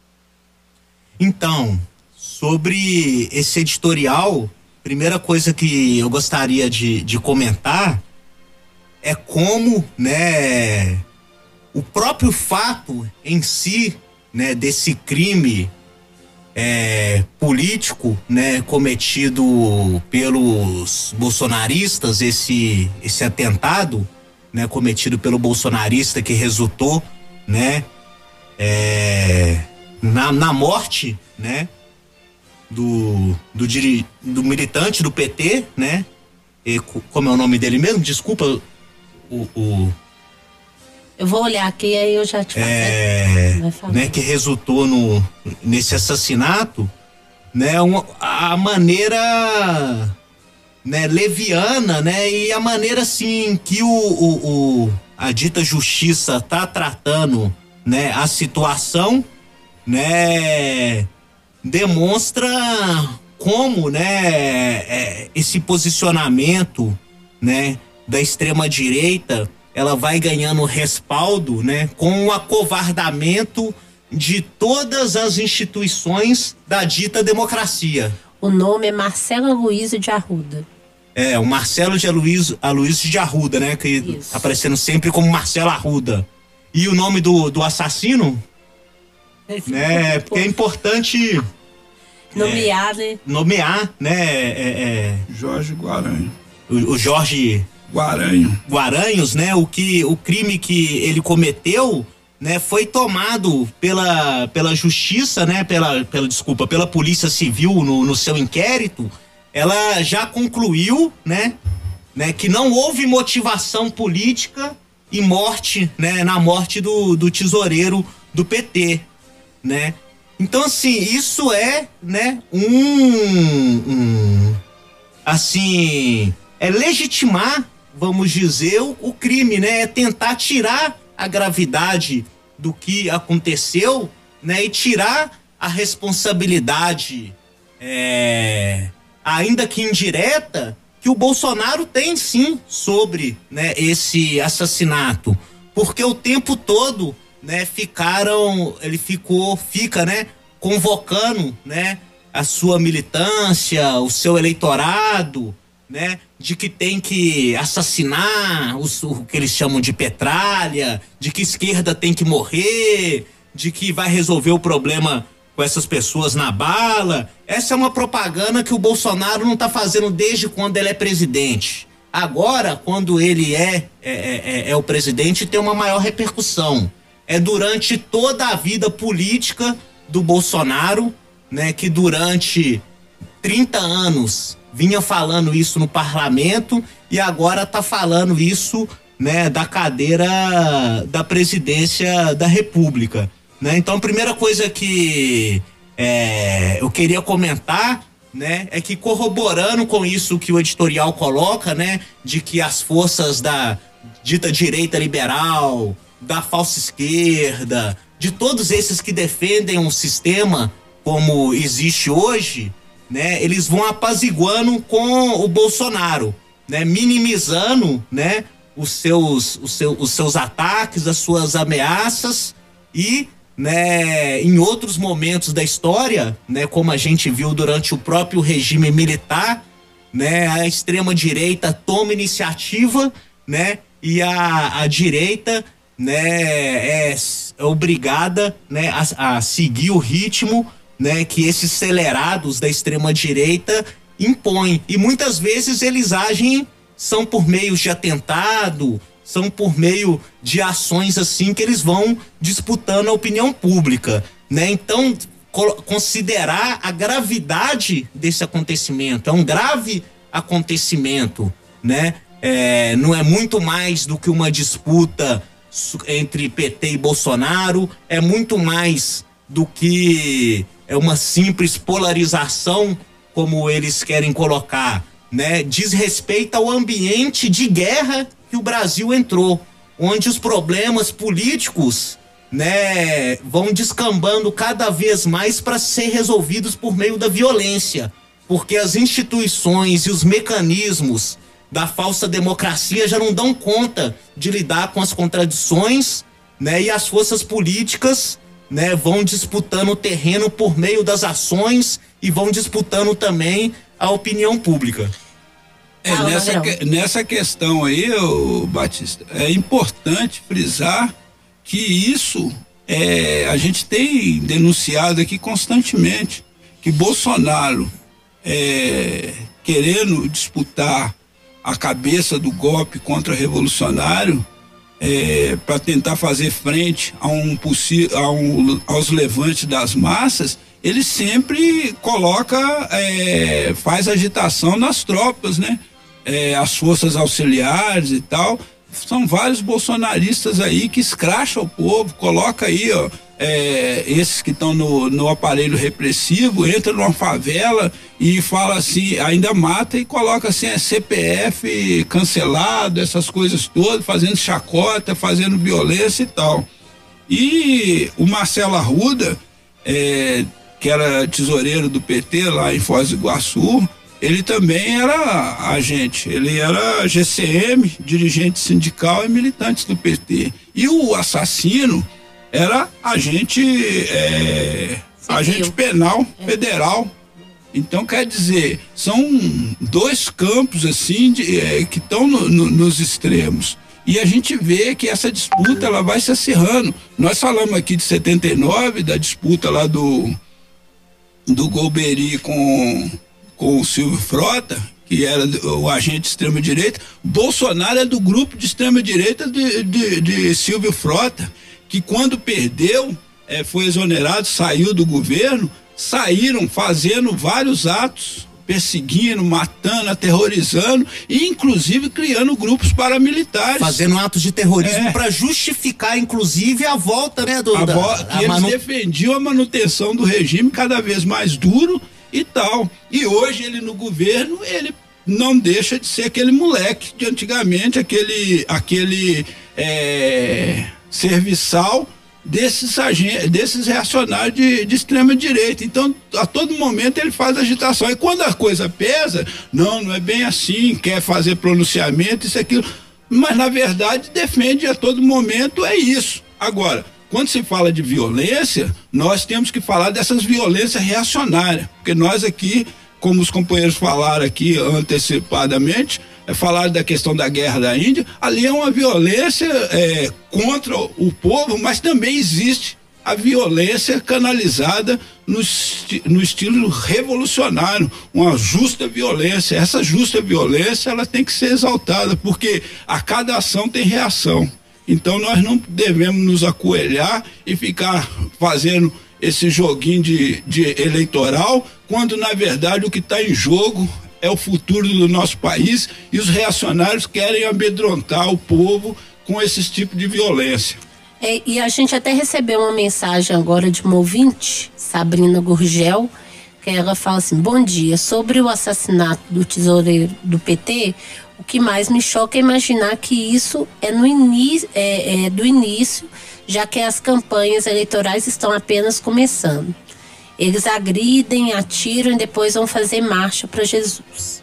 Então, sobre esse editorial, primeira coisa que eu gostaria de, de comentar é como, né, o próprio fato em si, né, desse crime é, político, né, cometido pelos bolsonaristas, esse, esse atentado, né, cometido pelo bolsonarista que resultou né, é, na, na morte, né, do, do, diri, do militante do P T, né, e, como é o nome dele mesmo? Desculpa, o... o eu vou olhar aqui aí eu já te falo. É, né, que resultou no, nesse assassinato, né, uma, a maneira, né, leviana, né, e a maneira assim que o, o, o a dita justiça tá tratando, né, a situação, né, demonstra como, né, é, esse posicionamento, né, da extrema direita, ela vai ganhando respaldo, né, com o acovardamento de todas as instituições da dita democracia. O nome é Marcelo Aloysio de Arruda. É, o Marcelo de Aloysio, Aloysio de Arruda, né, que Isso. tá aparecendo sempre como Marcelo Arruda. E o nome do, do assassino? Esse né, porque é importante nomear, é, né? Nomear, né? É, é, Jorge Guaranho. O, o Jorge Guaranho. Guaranhos, né? O que o crime que ele cometeu, né, foi tomado pela pela justiça, né, pela pela desculpa, pela Polícia Civil no, no seu inquérito. Ela já concluiu, né, né, que não houve motivação política e morte, né, na morte do, do tesoureiro do P T, né? Então, assim, isso é, né, um, um assim, é legitimar, vamos dizer, o, o crime, né? É tentar tirar a gravidade do que aconteceu, né? E tirar a responsabilidade, é, ainda que indireta, que o Bolsonaro tem sim sobre, né, esse assassinato. Porque o tempo todo, né, ficaram, ele ficou, fica, né, convocando, né, a sua militância, o seu eleitorado, né, de que tem que assassinar os, o que eles chamam de petralha, de que esquerda tem que morrer, de que vai resolver o problema com essas pessoas na bala. Essa é uma propaganda que o Bolsonaro não está fazendo desde quando ele é presidente. Agora, quando ele é, é, é, é o presidente, tem uma maior repercussão. É durante toda a vida política do Bolsonaro, né, que durante trinta anos vinha falando isso no parlamento e agora está falando isso, né, da cadeira da presidência da República, né? Então, a primeira coisa que é, eu queria comentar, né, é que corroborando com isso que o editorial coloca, né, de que as forças da dita direita liberal, da falsa esquerda, de todos esses que defendem um sistema como existe hoje, né, eles vão apaziguando com o Bolsonaro, né, minimizando, né, os seus, os seus, os seus ataques, as suas ameaças e, né, em outros momentos da história, né, como a gente viu durante o próprio regime militar, né, a extrema direita toma iniciativa, né, e a, a direita, né, é, é obrigada, né, a, a seguir o ritmo, né, que esses acelerados da extrema direita impõem, e muitas vezes eles agem, são por meios de atentado, são por meio de ações assim que eles vão disputando a opinião pública, né? Então, considerar a gravidade desse acontecimento, é um grave acontecimento, né? É, não é muito mais do que uma disputa entre P T e Bolsonaro, é muito mais do que é uma simples polarização, como eles querem colocar, né? Diz respeito ao ambiente de guerra que o Brasil entrou, onde os problemas políticos, né, vão descambando cada vez mais para ser resolvidos por meio da violência, porque as instituições e os mecanismos da falsa democracia já não dão conta de lidar com as contradições, né, e as forças políticas, né, vão disputando o terreno por meio das ações e vão disputando também a opinião pública. É, ah, nessa, que, nessa questão aí, ô, Batista, é importante frisar que isso é, a gente tem denunciado aqui constantemente, que Bolsonaro é, querendo disputar a cabeça do golpe contra-revolucionário, é, para tentar fazer frente a um possível, a um, aos levantes das massas, ele sempre coloca, é, faz agitação nas tropas, né? É, as forças auxiliares e tal. São vários bolsonaristas aí que escracham o povo, coloca aí, ó, é, esses que estão no, no aparelho repressivo, entra numa favela e fala assim, ainda mata e coloca assim, é C P F cancelado, essas coisas todas, fazendo chacota, fazendo violência e tal. E o Marcelo Arruda, é, que era tesoureiro do P T lá em Foz do Iguaçu, ele também era agente, ele era G C M, dirigente sindical e militante do P T. E o assassino era agente, é, agente penal federal. Então, quer dizer, são dois campos assim de, é, que estão no, no, nos extremos. E a gente vê que essa disputa ela vai se acirrando. Nós falamos aqui de setenta e nove, da disputa lá do, do Golbery com... com o Silvio Frota, que era o agente de extrema-direita. Bolsonaro é do grupo de extrema-direita de, de, de Silvio Frota, que quando perdeu, é, foi exonerado, saiu do governo, saíram fazendo vários atos, perseguindo, matando, aterrorizando e inclusive criando grupos paramilitares. Fazendo atos de terrorismo é. para justificar inclusive a volta, né, do... A da, vo- que eles manu... defendiam a manutenção do regime cada vez mais duro e tal. E hoje ele no governo, ele não deixa de ser aquele moleque de antigamente, aquele aquele é, serviçal desses agentes, desses reacionários de, de extrema direita. Então, a todo momento ele faz agitação. E quando a coisa pesa, não, não é bem assim, quer fazer pronunciamento, isso, aquilo. Mas, na verdade, defende a todo momento, é isso. Agora, quando se fala de violência, nós temos que falar dessas violências reacionárias, porque nós aqui, como os companheiros falaram aqui antecipadamente, é, falaram da questão da guerra da Índia, ali é uma violência é, contra o povo, mas também existe a violência canalizada no, esti- no estilo revolucionário, uma justa violência. Essa justa violência, ela tem que ser exaltada, porque a cada ação tem reação. Então nós não devemos nos acoelhar e ficar fazendo esse joguinho de, de eleitoral, quando na verdade o que está em jogo é o futuro do nosso país e os reacionários querem amedrontar o povo com esse tipo de violência. É, e a gente até recebeu uma mensagem agora de uma ouvinte, Sabrina Gurgel, que ela fala assim: bom dia, sobre o assassinato do tesoureiro do P T, o que mais me choca é imaginar que isso é, no início, é, é do início, já que as campanhas eleitorais estão apenas começando. Eles agridem, atiram e depois vão fazer marcha para Jesus.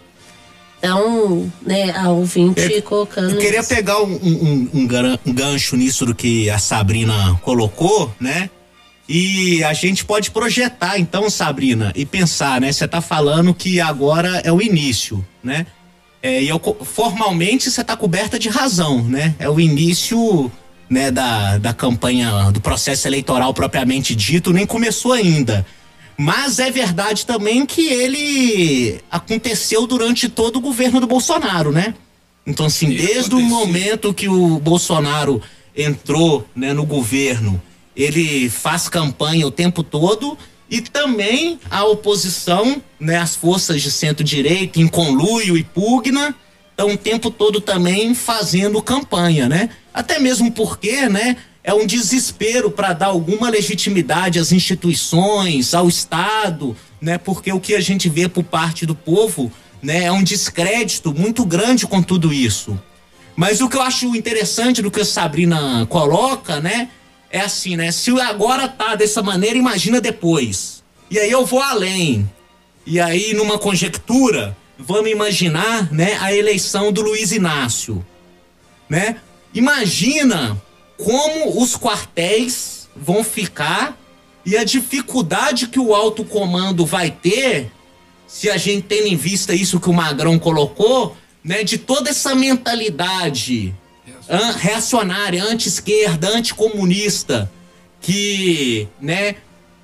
Então, né, a ouvinte eu, colocando... Eu queria isso. pegar um, um, um, um gancho nisso do que a Sabrina colocou, né? E a gente pode projetar, então, Sabrina, e pensar, né? Você tá falando que agora é o início, né? É, e eu, formalmente você está coberta de razão, né? É o início, né, da, da campanha, do processo eleitoral propriamente dito, nem começou ainda. Mas é verdade também que ele aconteceu durante todo o governo do Bolsonaro, né? Então, assim, e desde aconteceu. O momento que o Bolsonaro entrou, né, no governo, ele faz campanha o tempo todo. E também a oposição, né, as forças de centro-direita, em conluio e pugna, estão o tempo todo também fazendo campanha, né? Até mesmo porque, né, é um desespero para dar alguma legitimidade às instituições, ao Estado, né? Porque o que a gente vê por parte do povo, né, é um descrédito muito grande com tudo isso. Mas o que eu acho interessante do que a Sabrina coloca, né, é assim, né? Se agora tá dessa maneira, imagina depois. E aí eu vou além. E aí, numa conjectura, vamos imaginar, né, a eleição do Luiz Inácio, né? Imagina como os quartéis vão ficar e a dificuldade que o alto comando vai ter, se a gente tem em vista isso que o Magrão colocou, né, de toda essa mentalidade An, reacionária, anti-esquerda, anticomunista, que, né,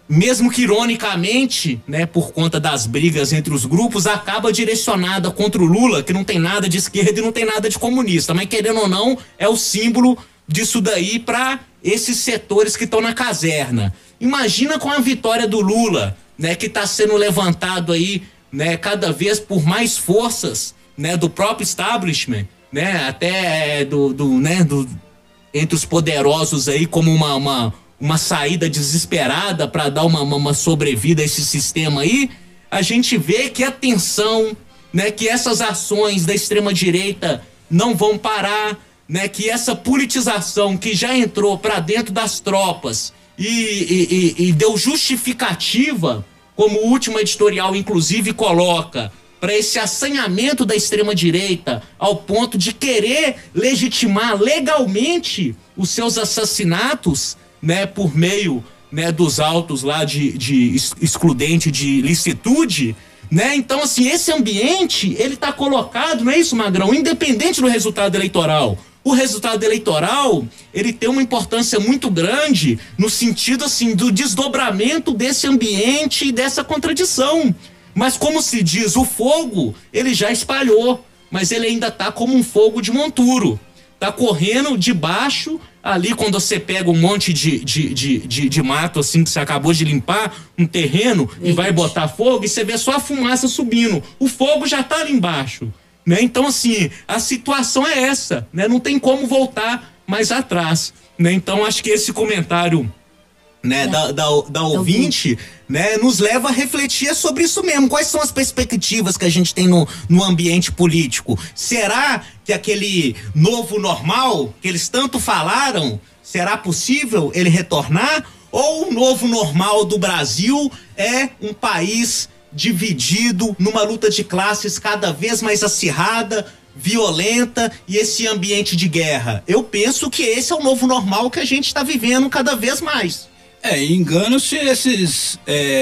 mesmo que ironicamente, né, por conta das brigas entre os grupos, acaba direcionada contra o Lula, que não tem nada de esquerda e não tem nada de comunista, mas querendo ou não, é o símbolo disso daí para esses setores que estão na caserna. Imagina com a vitória do Lula, né, que está sendo levantado aí, né, cada vez por mais forças, né, do próprio establishment, né, até do, do, né, do, entre os poderosos aí como uma, uma, uma saída desesperada para dar uma, uma, uma sobrevida a esse sistema aí. A gente vê que a tensão, né, que essas ações da extrema-direita não vão parar, né, que essa politização que já entrou para dentro das tropas e, e, e, e deu justificativa, como o último editorial inclusive coloca, para esse assanhamento da extrema-direita ao ponto de querer legitimar legalmente os seus assassinatos, né, por meio, né, dos autos lá de, de excludente de licitude, né? Então, assim, esse ambiente, ele tá colocado, não é isso, Magrão? Independente do resultado eleitoral. O resultado eleitoral, ele tem uma importância muito grande no sentido, assim, do desdobramento desse ambiente e dessa contradição. Mas, como se diz, o fogo, ele já espalhou, mas ele ainda tá como um fogo de monturo. Tá correndo debaixo, ali quando você pega um monte de, de, de, de, de mato, assim, que você acabou de limpar, um terreno, e vai botar fogo, e você vê só a fumaça subindo. O fogo já tá ali embaixo, né? Então, assim, a situação é essa, né? Não tem como voltar mais atrás, né? Então, acho que esse comentário, né, é. da, da, da ouvinte, né, nos leva a refletir sobre isso mesmo. Quais são as perspectivas que a gente tem no, no ambiente político? Será que aquele novo normal que eles tanto falaram, será possível ele retornar? Ou o novo normal do Brasil é um país dividido numa luta de classes cada vez mais acirrada, violenta e esse ambiente de guerra? Eu penso que esse é o novo normal que a gente está vivendo cada vez mais. É, engano-se esses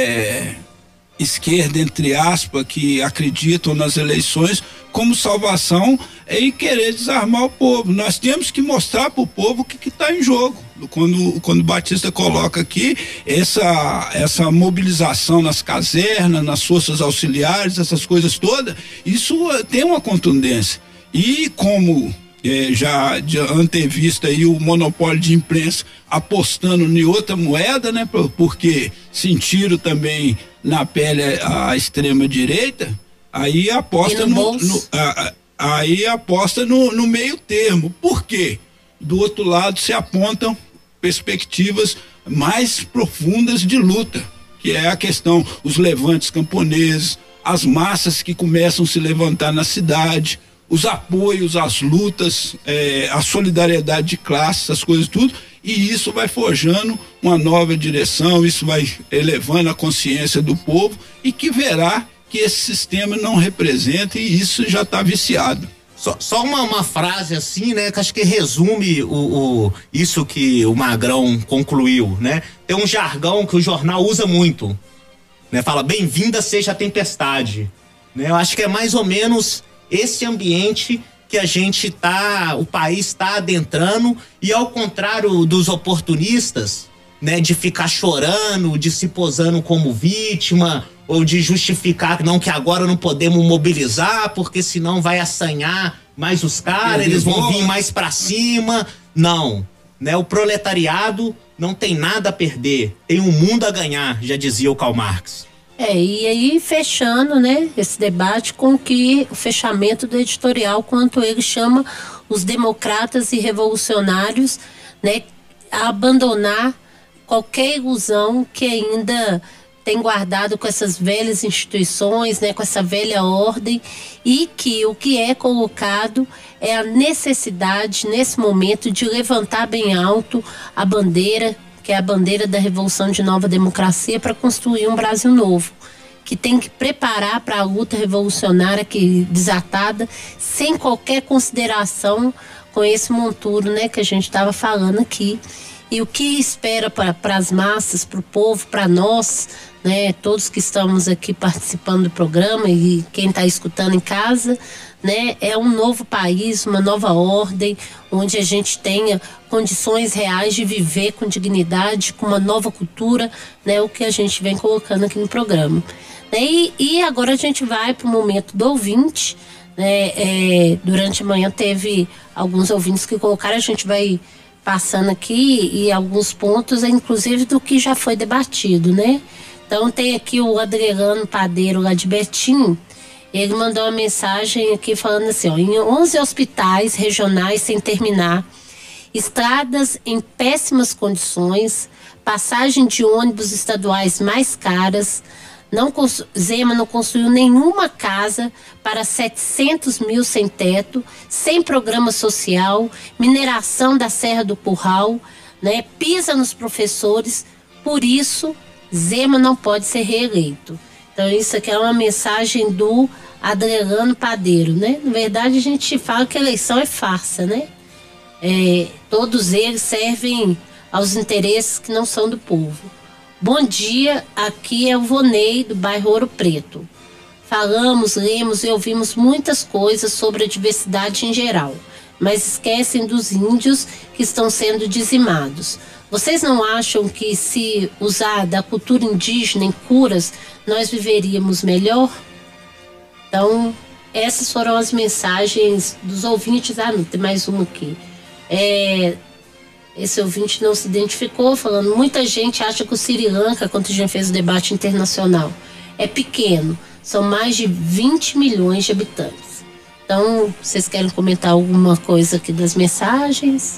é, esquerda, entre aspas, que acreditam nas eleições como salvação e querer desarmar o povo. Nós temos que mostrar para o povo o que está em jogo. Quando, quando o Batista coloca aqui essa, essa mobilização nas casernas, nas forças auxiliares, essas coisas todas, isso tem uma contundência. E como É, já de antevista aí o monopólio de imprensa apostando em outra moeda, né? Porque sentiram também na pele a, a extrema direita, aí aposta no, no a, a, aí aposta no, no meio termo. Por quê? Do outro lado se apontam perspectivas mais profundas de luta, que é a questão, os levantes camponeses, as massas que começam a se levantar na cidade, os apoios, as lutas, é, a solidariedade de classe, essas coisas tudo, e isso vai forjando uma nova direção, isso vai elevando a consciência do povo e que verá que esse sistema não representa e isso já está viciado. Só, só uma, uma frase assim, né, que acho que resume o, o, isso que o Magrão concluiu, né? Tem um jargão que o jornal usa muito, né? Fala, bem-vinda seja a tempestade, né? Eu acho que é mais ou menos esse ambiente que a gente tá, o país está adentrando, e ao contrário dos oportunistas, né, de ficar chorando, de se posando como vítima, ou de justificar não, que agora não podemos mobilizar, porque senão vai assanhar mais os caras, eles vão vir mais pra cima. Não, né, o proletariado não tem nada a perder, tem um mundo a ganhar, já dizia o Karl Marx. É, e aí fechando, né, esse debate com que o fechamento do editorial, quanto ele chama os democratas e revolucionários, né, a abandonar qualquer ilusão que ainda tem guardado com essas velhas instituições, né, com essa velha ordem, e que o que é colocado é a necessidade nesse momento de levantar bem alto a bandeira, que é a bandeira da Revolução de Nova Democracia, para construir um Brasil novo, que tem que preparar para a luta revolucionária que desatada, sem qualquer consideração com esse monturo, né, que a gente estava falando aqui. e o que espera para as massas, para o povo, para nós, né, todos que estamos aqui participando do programa e quem está escutando em casa, né, é um novo país, uma nova ordem, onde a gente tenha condições reais de viver com dignidade, com uma nova cultura, né, o que a gente vem colocando aqui no programa. E, e agora a gente vai para o momento do ouvinte, né, é, durante a manhã teve alguns ouvintes que colocaram, a gente vai passando aqui e alguns pontos, inclusive do que já foi debatido, né? Então tem aqui o Adriano Padeiro lá de Betim, ele mandou uma mensagem aqui falando assim, ó, em onze hospitais regionais sem terminar, estradas em péssimas condições, passagem de ônibus estaduais mais caras, não, Zema não construiu nenhuma casa para setecentos mil sem teto, sem programa social, mineração da Serra do Curral, né, pisa nos professores, por isso Zema não pode ser reeleito. Então isso aqui é uma mensagem do Adriano Padeiro, né? Na verdade a gente fala que a eleição é farsa, né? É, todos eles servem aos interesses que não são do povo. Bom dia, aqui é o Vonei do bairro Ouro Preto. Falamos, lemos e ouvimos muitas coisas sobre a diversidade em geral, mas esquecem dos índios que estão sendo dizimados. Vocês não acham que se usar da cultura indígena em curas, nós viveríamos melhor? Então, essas foram as mensagens dos ouvintes. Ah, não, tem mais uma aqui. É, esse ouvinte não se identificou, falando, muita gente acha que o Sri Lanka, quando a gente fez o debate internacional, é pequeno. São mais de vinte milhões de habitantes. Então, vocês querem comentar alguma coisa aqui das mensagens?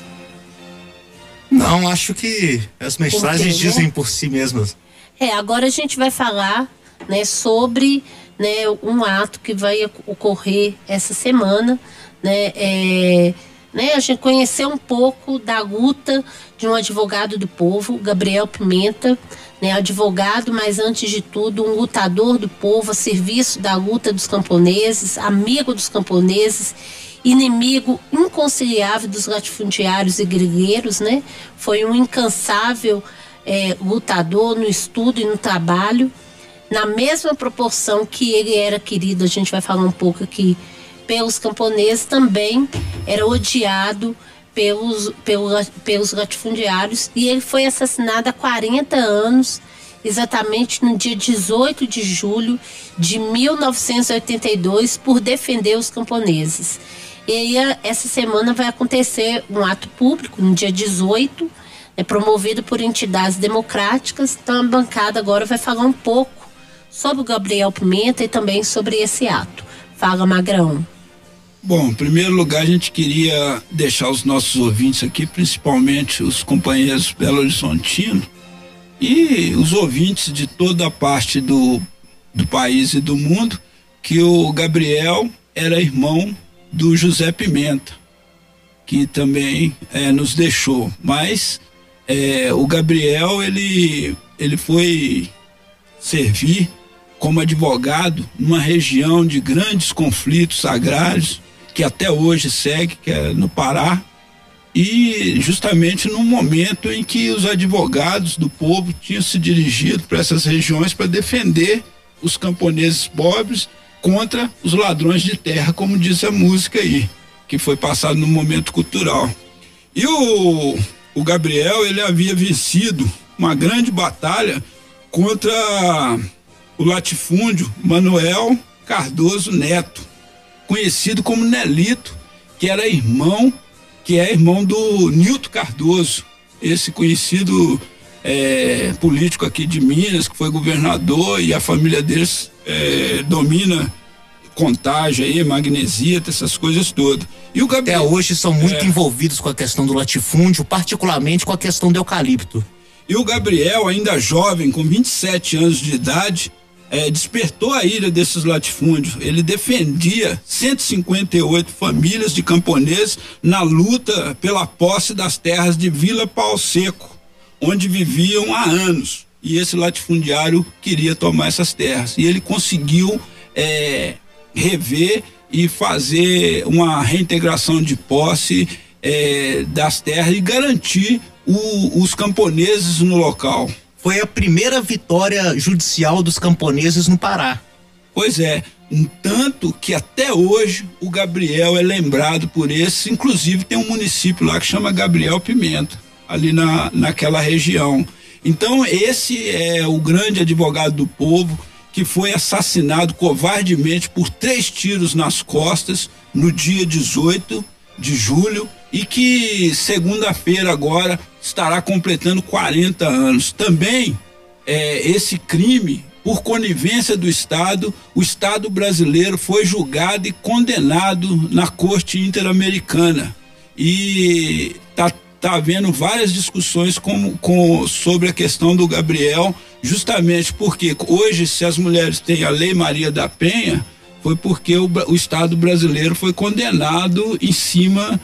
Não, acho que as mensagens quê, né? dizem por si mesmas. É, agora a gente vai falar, né, sobre, né, um ato que vai ocorrer essa semana, né, é, né, a gente conheceu um pouco da luta de um advogado do povo, Gabriel Pimenta, né, advogado, mas antes de tudo um lutador do povo, a serviço da luta dos camponeses, amigo dos camponeses, inimigo inconciliável dos latifundiários e grileiros, né? Foi um incansável é, lutador no estudo e no trabalho, na mesma proporção que ele era querido, a gente vai falar um pouco aqui, pelos camponeses, também era odiado pelos, pelos, pelos latifundiários, e ele foi assassinado há quarenta anos, exatamente no dia dezoito de julho de mil novecentos e oitenta e dois, por defender os camponeses. E aí, essa semana vai acontecer um ato público, no dia dezoito, né, promovido por entidades democráticas. Então, a bancada agora vai falar um pouco sobre o Gabriel Pimenta e também sobre esse ato. Fala, Magrão. Bom, em primeiro lugar, a gente queria deixar os nossos ouvintes aqui, principalmente os companheiros belo-horizontinos e os ouvintes de toda a parte do, do país e do mundo, que o Gabriel era irmão do José Pimenta, que também é, nos deixou. Mas é, o Gabriel, ele, ele foi servir como advogado numa região de grandes conflitos agrários, que até hoje segue, que é no Pará, e justamente no momento em que os advogados do povo tinham se dirigido para essas regiões para defender os camponeses pobres contra os ladrões de terra, como diz a música aí, que foi passado no momento cultural. E o, o Gabriel, ele havia vencido uma grande batalha contra o latifúndio Manuel Cardoso Neto, conhecido como Nelito, que era irmão, que é irmão do Nilton Cardoso, esse conhecido é, político aqui de Minas, que foi governador, e a família deles é, domina Contagem aí, magnesia, essas coisas todas. E o Gabriel, até hoje são muito é, envolvidos com a questão do latifúndio, particularmente com a questão do eucalipto. E o Gabriel, ainda jovem, com vinte e sete anos de idade, é, despertou a ira desses latifúndios. Ele defendia cento e cinquenta e oito famílias de camponeses na luta pela posse das terras de Vila Pau Seco, onde viviam há anos. E esse latifundiário queria tomar essas terras. E ele conseguiu é, rever e fazer uma reintegração de posse é, das terras e garantir o, os camponeses no local. Foi a primeira vitória judicial dos camponeses no Pará. Pois é, tanto que até hoje o Gabriel é lembrado por esse, inclusive tem um município lá que chama Gabriel Pimenta, ali na, naquela região. Então esse é o grande advogado do povo que foi assassinado covardemente por três tiros nas costas no dia dezoito de julho e que segunda-feira agora estará completando quarenta anos. Também é, esse crime, por conivência do Estado, o Estado brasileiro foi julgado e condenado na Corte Interamericana. E tá, tá havendo várias discussões com, com, sobre a questão do Gabriel, justamente porque hoje, se as mulheres têm a Lei Maria da Penha, foi porque o, o Estado brasileiro foi condenado em cima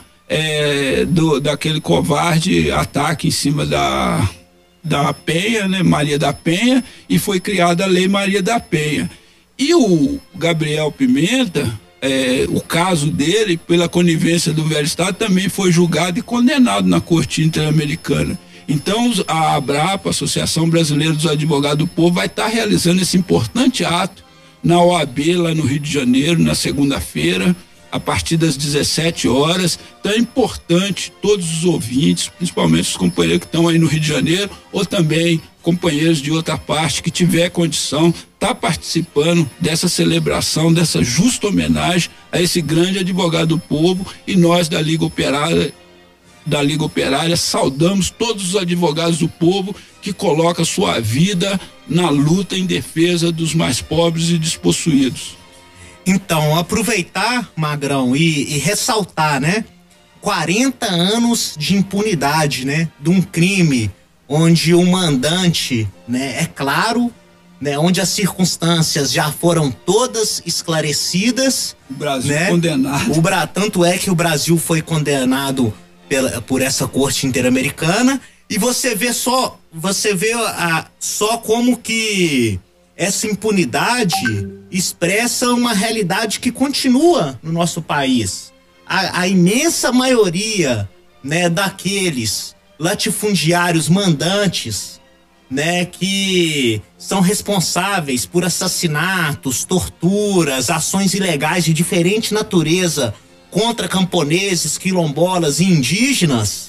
é, do, daquele covarde ataque em cima da... da Penha, né, Maria da Penha, e foi criada a Lei Maria da Penha. E o Gabriel Pimenta, é, o caso dele, pela conivência do velho Estado, também foi julgado e condenado na Corte Interamericana. Então, a ABRAPA, Associação Brasileira dos Advogados do Povo, vai estar realizando esse importante ato na O A B, lá no Rio de Janeiro, na segunda-feira, a partir das dezessete horas. Então é importante todos os ouvintes, principalmente os companheiros que estão aí no Rio de Janeiro, ou também companheiros de outra parte que tiver condição, tá participando dessa celebração, dessa justa homenagem a esse grande advogado do povo. E nós da Liga Operária, da Liga Operária, saudamos todos os advogados do povo que colocam sua vida na luta em defesa dos mais pobres e despossuídos. Então, aproveitar, Magrão, e, e ressaltar, né? quarenta anos de impunidade, né? De um crime onde o mandante, né? É claro, né? Onde as circunstâncias já foram todas esclarecidas. O Brasil, né? Condenado. O Bra... Tanto é que o Brasil foi condenado pela, por essa Corte Interamericana, e você vê só, você vê a, só como que essa impunidade expressa uma realidade que continua no nosso país. A, a imensa maioria, né, daqueles latifundiários mandantes, né, que são responsáveis por assassinatos, torturas, ações ilegais de diferente natureza contra camponeses, quilombolas e indígenas,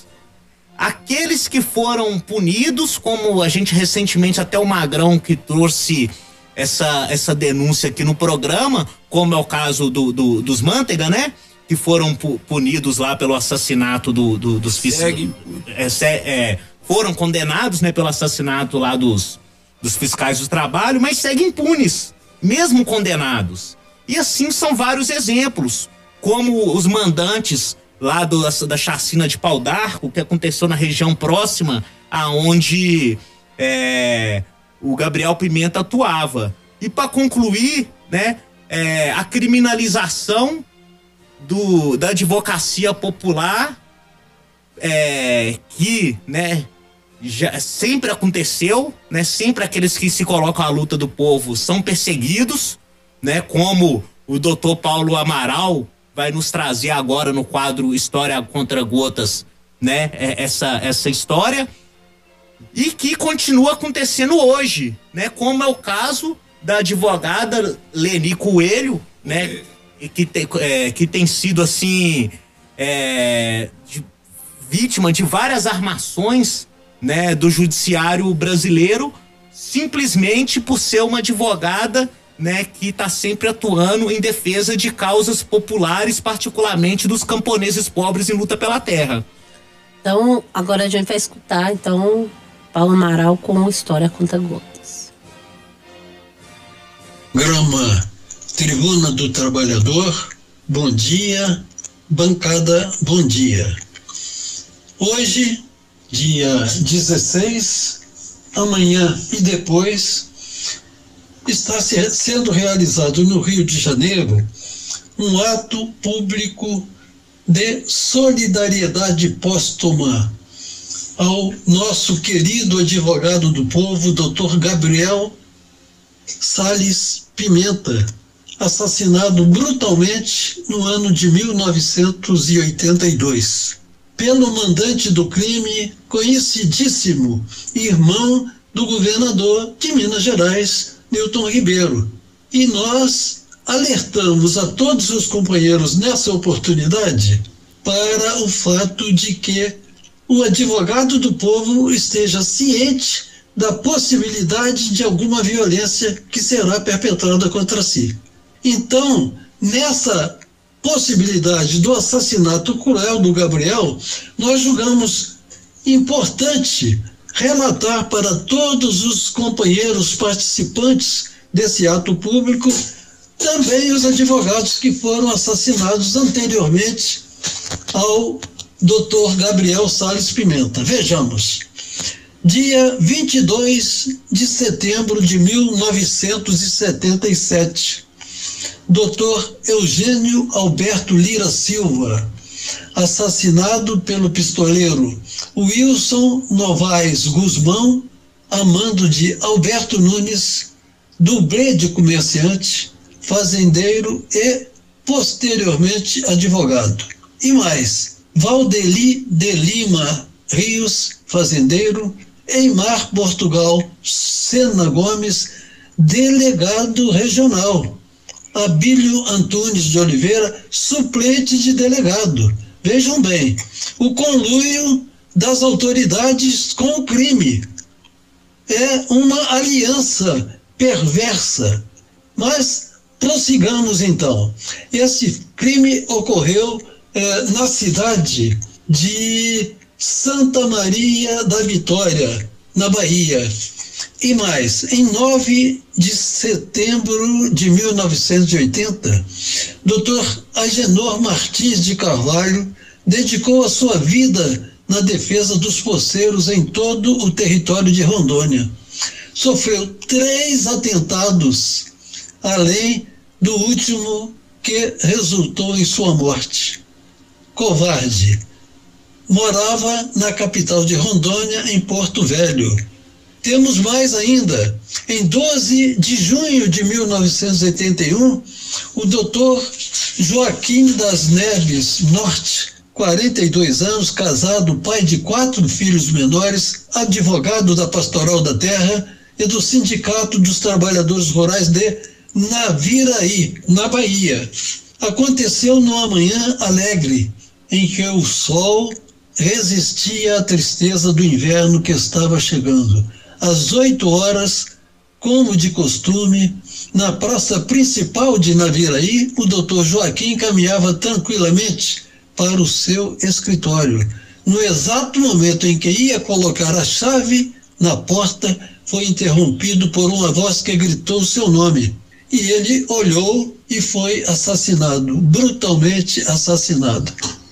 aqueles que foram punidos, como a gente recentemente, até o Magrão que trouxe essa, essa denúncia aqui no programa, como é o caso do, do, dos Manteiga, né? Que foram pu, punidos lá pelo assassinato do, do, dos fiscais. É, é, foram condenados, né, pelo assassinato lá dos, dos fiscais do trabalho, mas seguem impunes, mesmo condenados. E assim são vários exemplos, como os mandantes lá do, da chacina de Pau d'Arco, que aconteceu na região próxima aonde é, o Gabriel Pimenta atuava. E para concluir, né, é, a criminalização do, da advocacia popular, é, que, né, já sempre aconteceu, né, sempre aqueles que se colocam à luta do povo são perseguidos, né, como o doutor Paulo Amaral vai nos trazer agora no quadro História contra Gotas, né, essa, essa história, e que continua acontecendo hoje, né, como é o caso da advogada Leni Coelho, né, que, te, é, que tem sido assim é, de, vítima de várias armações, né, do judiciário brasileiro, simplesmente por ser uma advogada, né, que está sempre atuando em defesa de causas populares, particularmente dos camponeses pobres em luta pela terra. Então, agora a gente vai escutar, então, Paulo Amaral com História contra Gotas. Grama, Tribuna do Trabalhador, bom dia, bancada, bom dia. Hoje, dia dezesseis, amanhã e depois, está sendo realizado no Rio de Janeiro um ato público de solidariedade póstuma ao nosso querido advogado do povo, doutor Gabriel Salles Pimenta, assassinado brutalmente no ano de mil novecentos e oitenta e dois. pelo mandante do crime, conhecidíssimo irmão do governador de Minas Gerais, Newton Ribeiro. E nós alertamos a todos os companheiros nessa oportunidade para o fato de que o advogado do povo esteja ciente da possibilidade de alguma violência que será perpetrada contra si. Então, nessa possibilidade do assassinato cruel do Gabriel, nós julgamos importante relatar para todos os companheiros participantes desse ato público, também os advogados que foram assassinados anteriormente ao doutor Gabriel Salles Pimenta. Vejamos. Dia vinte e dois de setembro de mil novecentos e setenta e sete, doutor Eugênio Alberto Lira Silva, assassinado pelo pistoleiro Wilson Novaes Guzmão, a mando de Alberto Nunes, dublê de comerciante, fazendeiro e, posteriormente, advogado. E mais, Valdeli de Lima Rios, fazendeiro, Eimar Portugal Sena Gomes, delegado regional, Abílio Antunes de Oliveira, suplente de delegado. Vejam bem, o conluio das autoridades com o crime é uma aliança perversa. Mas prossigamos então. Esse crime ocorreu eh, na cidade de Santa Maria da Vitória, na Bahia. E mais, em nove de setembro de mil novecentos e oitenta, doutor Agenor Martins de Carvalho dedicou a sua vida na defesa dos poceiros em todo o território de Rondônia. Sofreu três atentados, além do último que resultou em sua morte. Covarde. Morava na capital de Rondônia, em Porto Velho. Temos mais ainda. Em doze de junho de mil novecentos e oitenta e um, o doutor Joaquim das Neves Norte, quarenta e dois anos, casado, pai de quatro filhos menores, advogado da Pastoral da Terra e do Sindicato dos Trabalhadores Rurais de Naviraí, na Bahia. Aconteceu numa manhã alegre, em que o sol resistia à tristeza do inverno que estava chegando. Às oito horas, como de costume, na praça principal de Naviraí, o doutor Joaquim caminhava tranquilamente para o seu escritório. No exato momento em que ia colocar a chave na porta, foi interrompido por uma voz que gritou seu nome. E ele olhou e foi assassinado, brutalmente assassinado.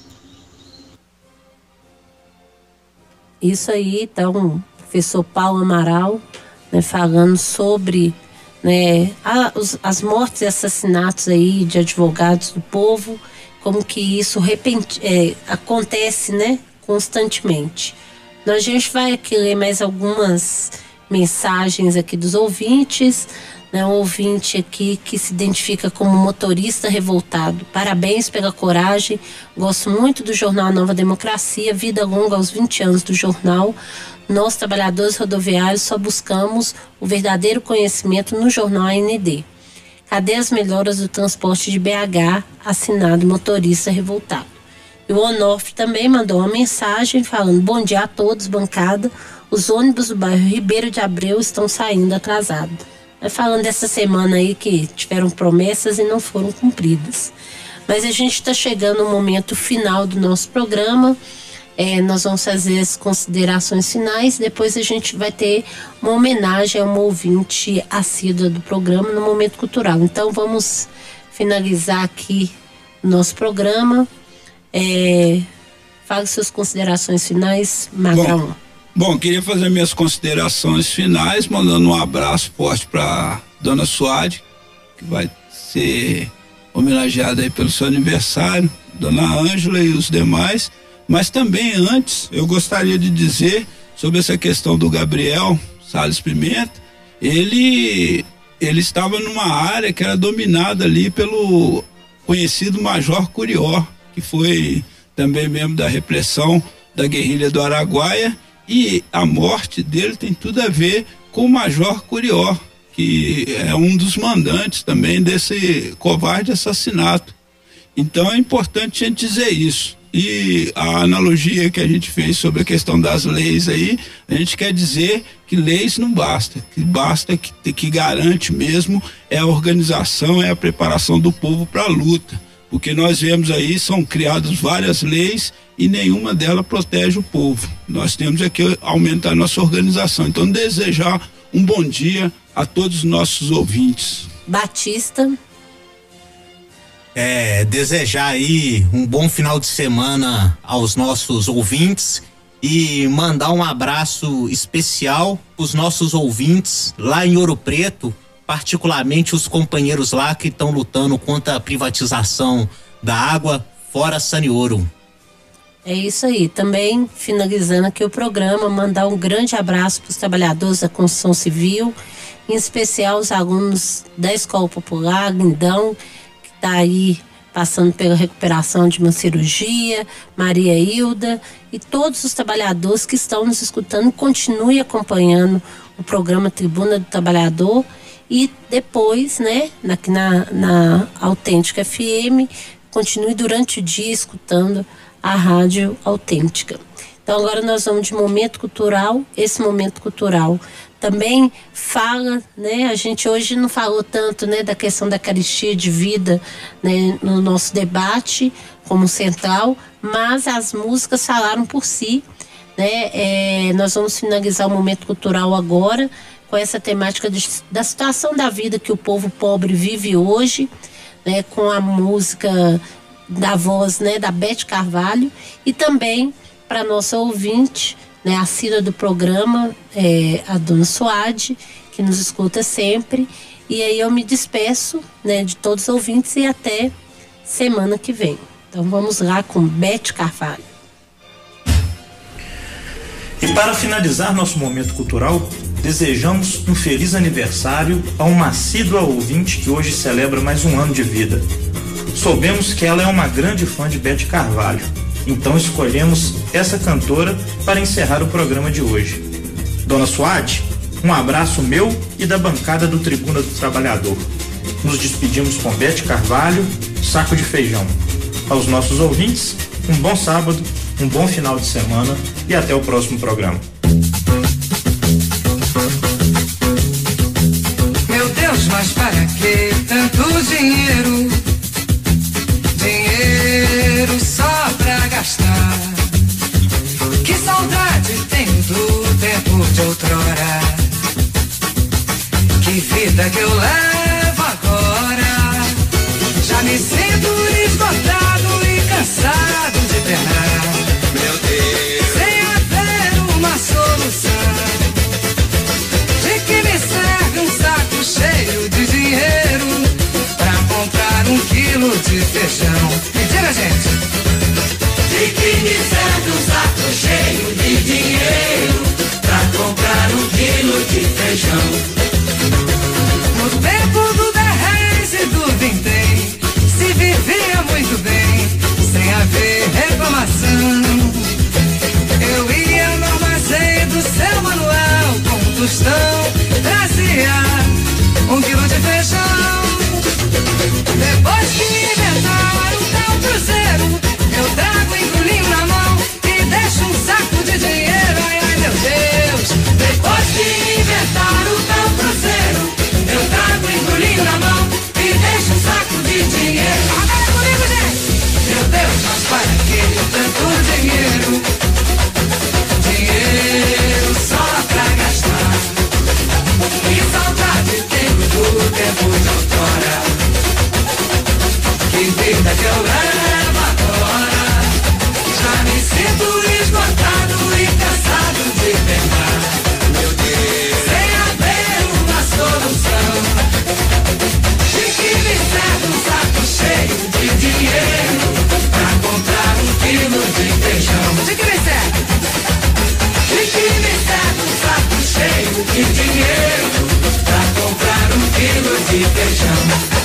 Isso aí, então, professor Paulo Amaral, né, falando sobre, né, a, os, as mortes e assassinatos aí de advogados do povo, como que isso repent, é, acontece, né, constantemente. Então, a gente vai aqui ler mais algumas mensagens aqui dos ouvintes, né, um ouvinte aqui que se identifica como motorista revoltado. Parabéns pela coragem, gosto muito do jornal Nova Democracia, vida longa aos vinte anos do jornal. Nós, trabalhadores rodoviários, só buscamos o verdadeiro conhecimento no jornal A N D. Cadê as melhoras do transporte de B H? Assinado motorista revoltado. E o Onofre também mandou uma mensagem falando: bom dia a todos, bancada. Os ônibus do bairro Ribeiro de Abreu estão saindo atrasados. Falando dessa semana aí que tiveram promessas e não foram cumpridas. Mas a gente está chegando no momento final do nosso programa. É, nós vamos fazer as considerações finais. Depois a gente vai ter uma homenagem a uma ouvinte assídua do programa no Momento Cultural. Então vamos finalizar aqui o nosso programa. É, fale suas considerações finais, Magrão. Bom. Bom, queria fazer minhas considerações finais, mandando um abraço forte para dona Suade, que vai ser homenageada aí pelo seu aniversário, dona Ângela e os demais. Mas também antes, eu gostaria de dizer sobre essa questão do Gabriel Salles Pimenta. Ele, ele estava numa área que era dominada ali pelo conhecido Major Curió, que foi também membro da repressão da guerrilha do Araguaia, e a morte dele tem tudo a ver com o Major Curió, que é um dos mandantes também desse covarde assassinato. Então é importante a gente dizer isso. E a analogia que a gente fez sobre a questão das leis aí, a gente quer dizer que leis não basta, que basta que, que garante mesmo é a organização, é a preparação do povo para a luta, porque nós vemos aí, são criadas várias leis e nenhuma delas protege o povo. Nós temos é que aumentar a nossa organização. Então desejar um bom dia a todos os nossos ouvintes. Batista. É, desejar aí um bom final de semana aos nossos ouvintes e mandar um abraço especial pros nossos ouvintes lá em Ouro Preto, particularmente os companheiros lá que estão lutando contra a privatização da água fora Sanioro. É isso aí, também finalizando aqui o programa, mandar um grande abraço para os trabalhadores da construção civil, em especial os alunos da Escola Popular, Lindão, está aí passando pela recuperação de uma cirurgia, Maria Hilda e todos os trabalhadores que estão nos escutando. Continue acompanhando o programa Tribuna do Trabalhador e depois, né, aqui na, na Autêntica F M, continue durante o dia escutando a Rádio Autêntica. Então agora nós vamos de momento cultural. Esse momento cultural também fala, né, a gente hoje não falou tanto, né, da questão da caristia de vida, né, no nosso debate como central, mas as músicas falaram por si, né. É, nós vamos finalizar o momento cultural agora com essa temática de, da situação da vida que o povo pobre vive hoje, né, com a música da voz, né, da Beth Carvalho, e também para nossa ouvinte, né, a Cira do programa, é, a dona Suade, que nos escuta sempre. E aí eu me despeço, né, de todos os ouvintes e até semana que vem. Então vamos lá com Beth Carvalho. E para finalizar nosso momento cultural, desejamos um feliz aniversário a uma assídua ouvinte que hoje celebra mais um ano de vida. Soubemos que ela é uma grande fã de Beth Carvalho, então escolhemos essa cantora para encerrar o programa de hoje. Dona Suade, um abraço meu e da bancada do Tribuna do Trabalhador. Nos despedimos com Beth Carvalho, Saco de Feijão. Aos nossos ouvintes, um bom sábado, um bom final de semana e até o próximo programa. Meu Deus, mas para que tanto dinheiro? Dinheiro só pra gastar. Que saudade tenho do tempo de outrora. Que vida que eu levo agora. Já me sinto esgotado e cansado de penar. Meu Deus, sem haver uma solução. De que me serve um saco cheio de dinheiro pra comprar um quilo de feijão? Me diga, gente. De que me serve um saco cheio de dinheiro pra comprar um quilo de feijão? No tempo do dez e do vintém se vivia muito bem, sem haver reclamação. Eu ia no armazém do seu Manuel com tostão, trazia um quilo de feijão. Depois que inventaram o tal cruzeiro, eu trago embrulhinho na mão e deixo um saco de dinheiro. Ai, ai, meu Deus. Depois que inventaram o tal cruzeiro, eu trago embrulhinho na mão e deixo um saco de dinheiro. Agora comigo, gente. Meu Deus, mas para que tanto dinheiro? Dinheiro só pra gastar. Que saudade tenho do tempo de outrora. Que vida que eu levo agora. Já me sinto esgotado e cansado de penar. Meu Deus, sem haver uma solução. De que me serve um saco cheio de dinheiro pra comprar um quilo de feijão? De que me serve? De que me serve um saco cheio de dinheiro pra comprar um quilo de feijão?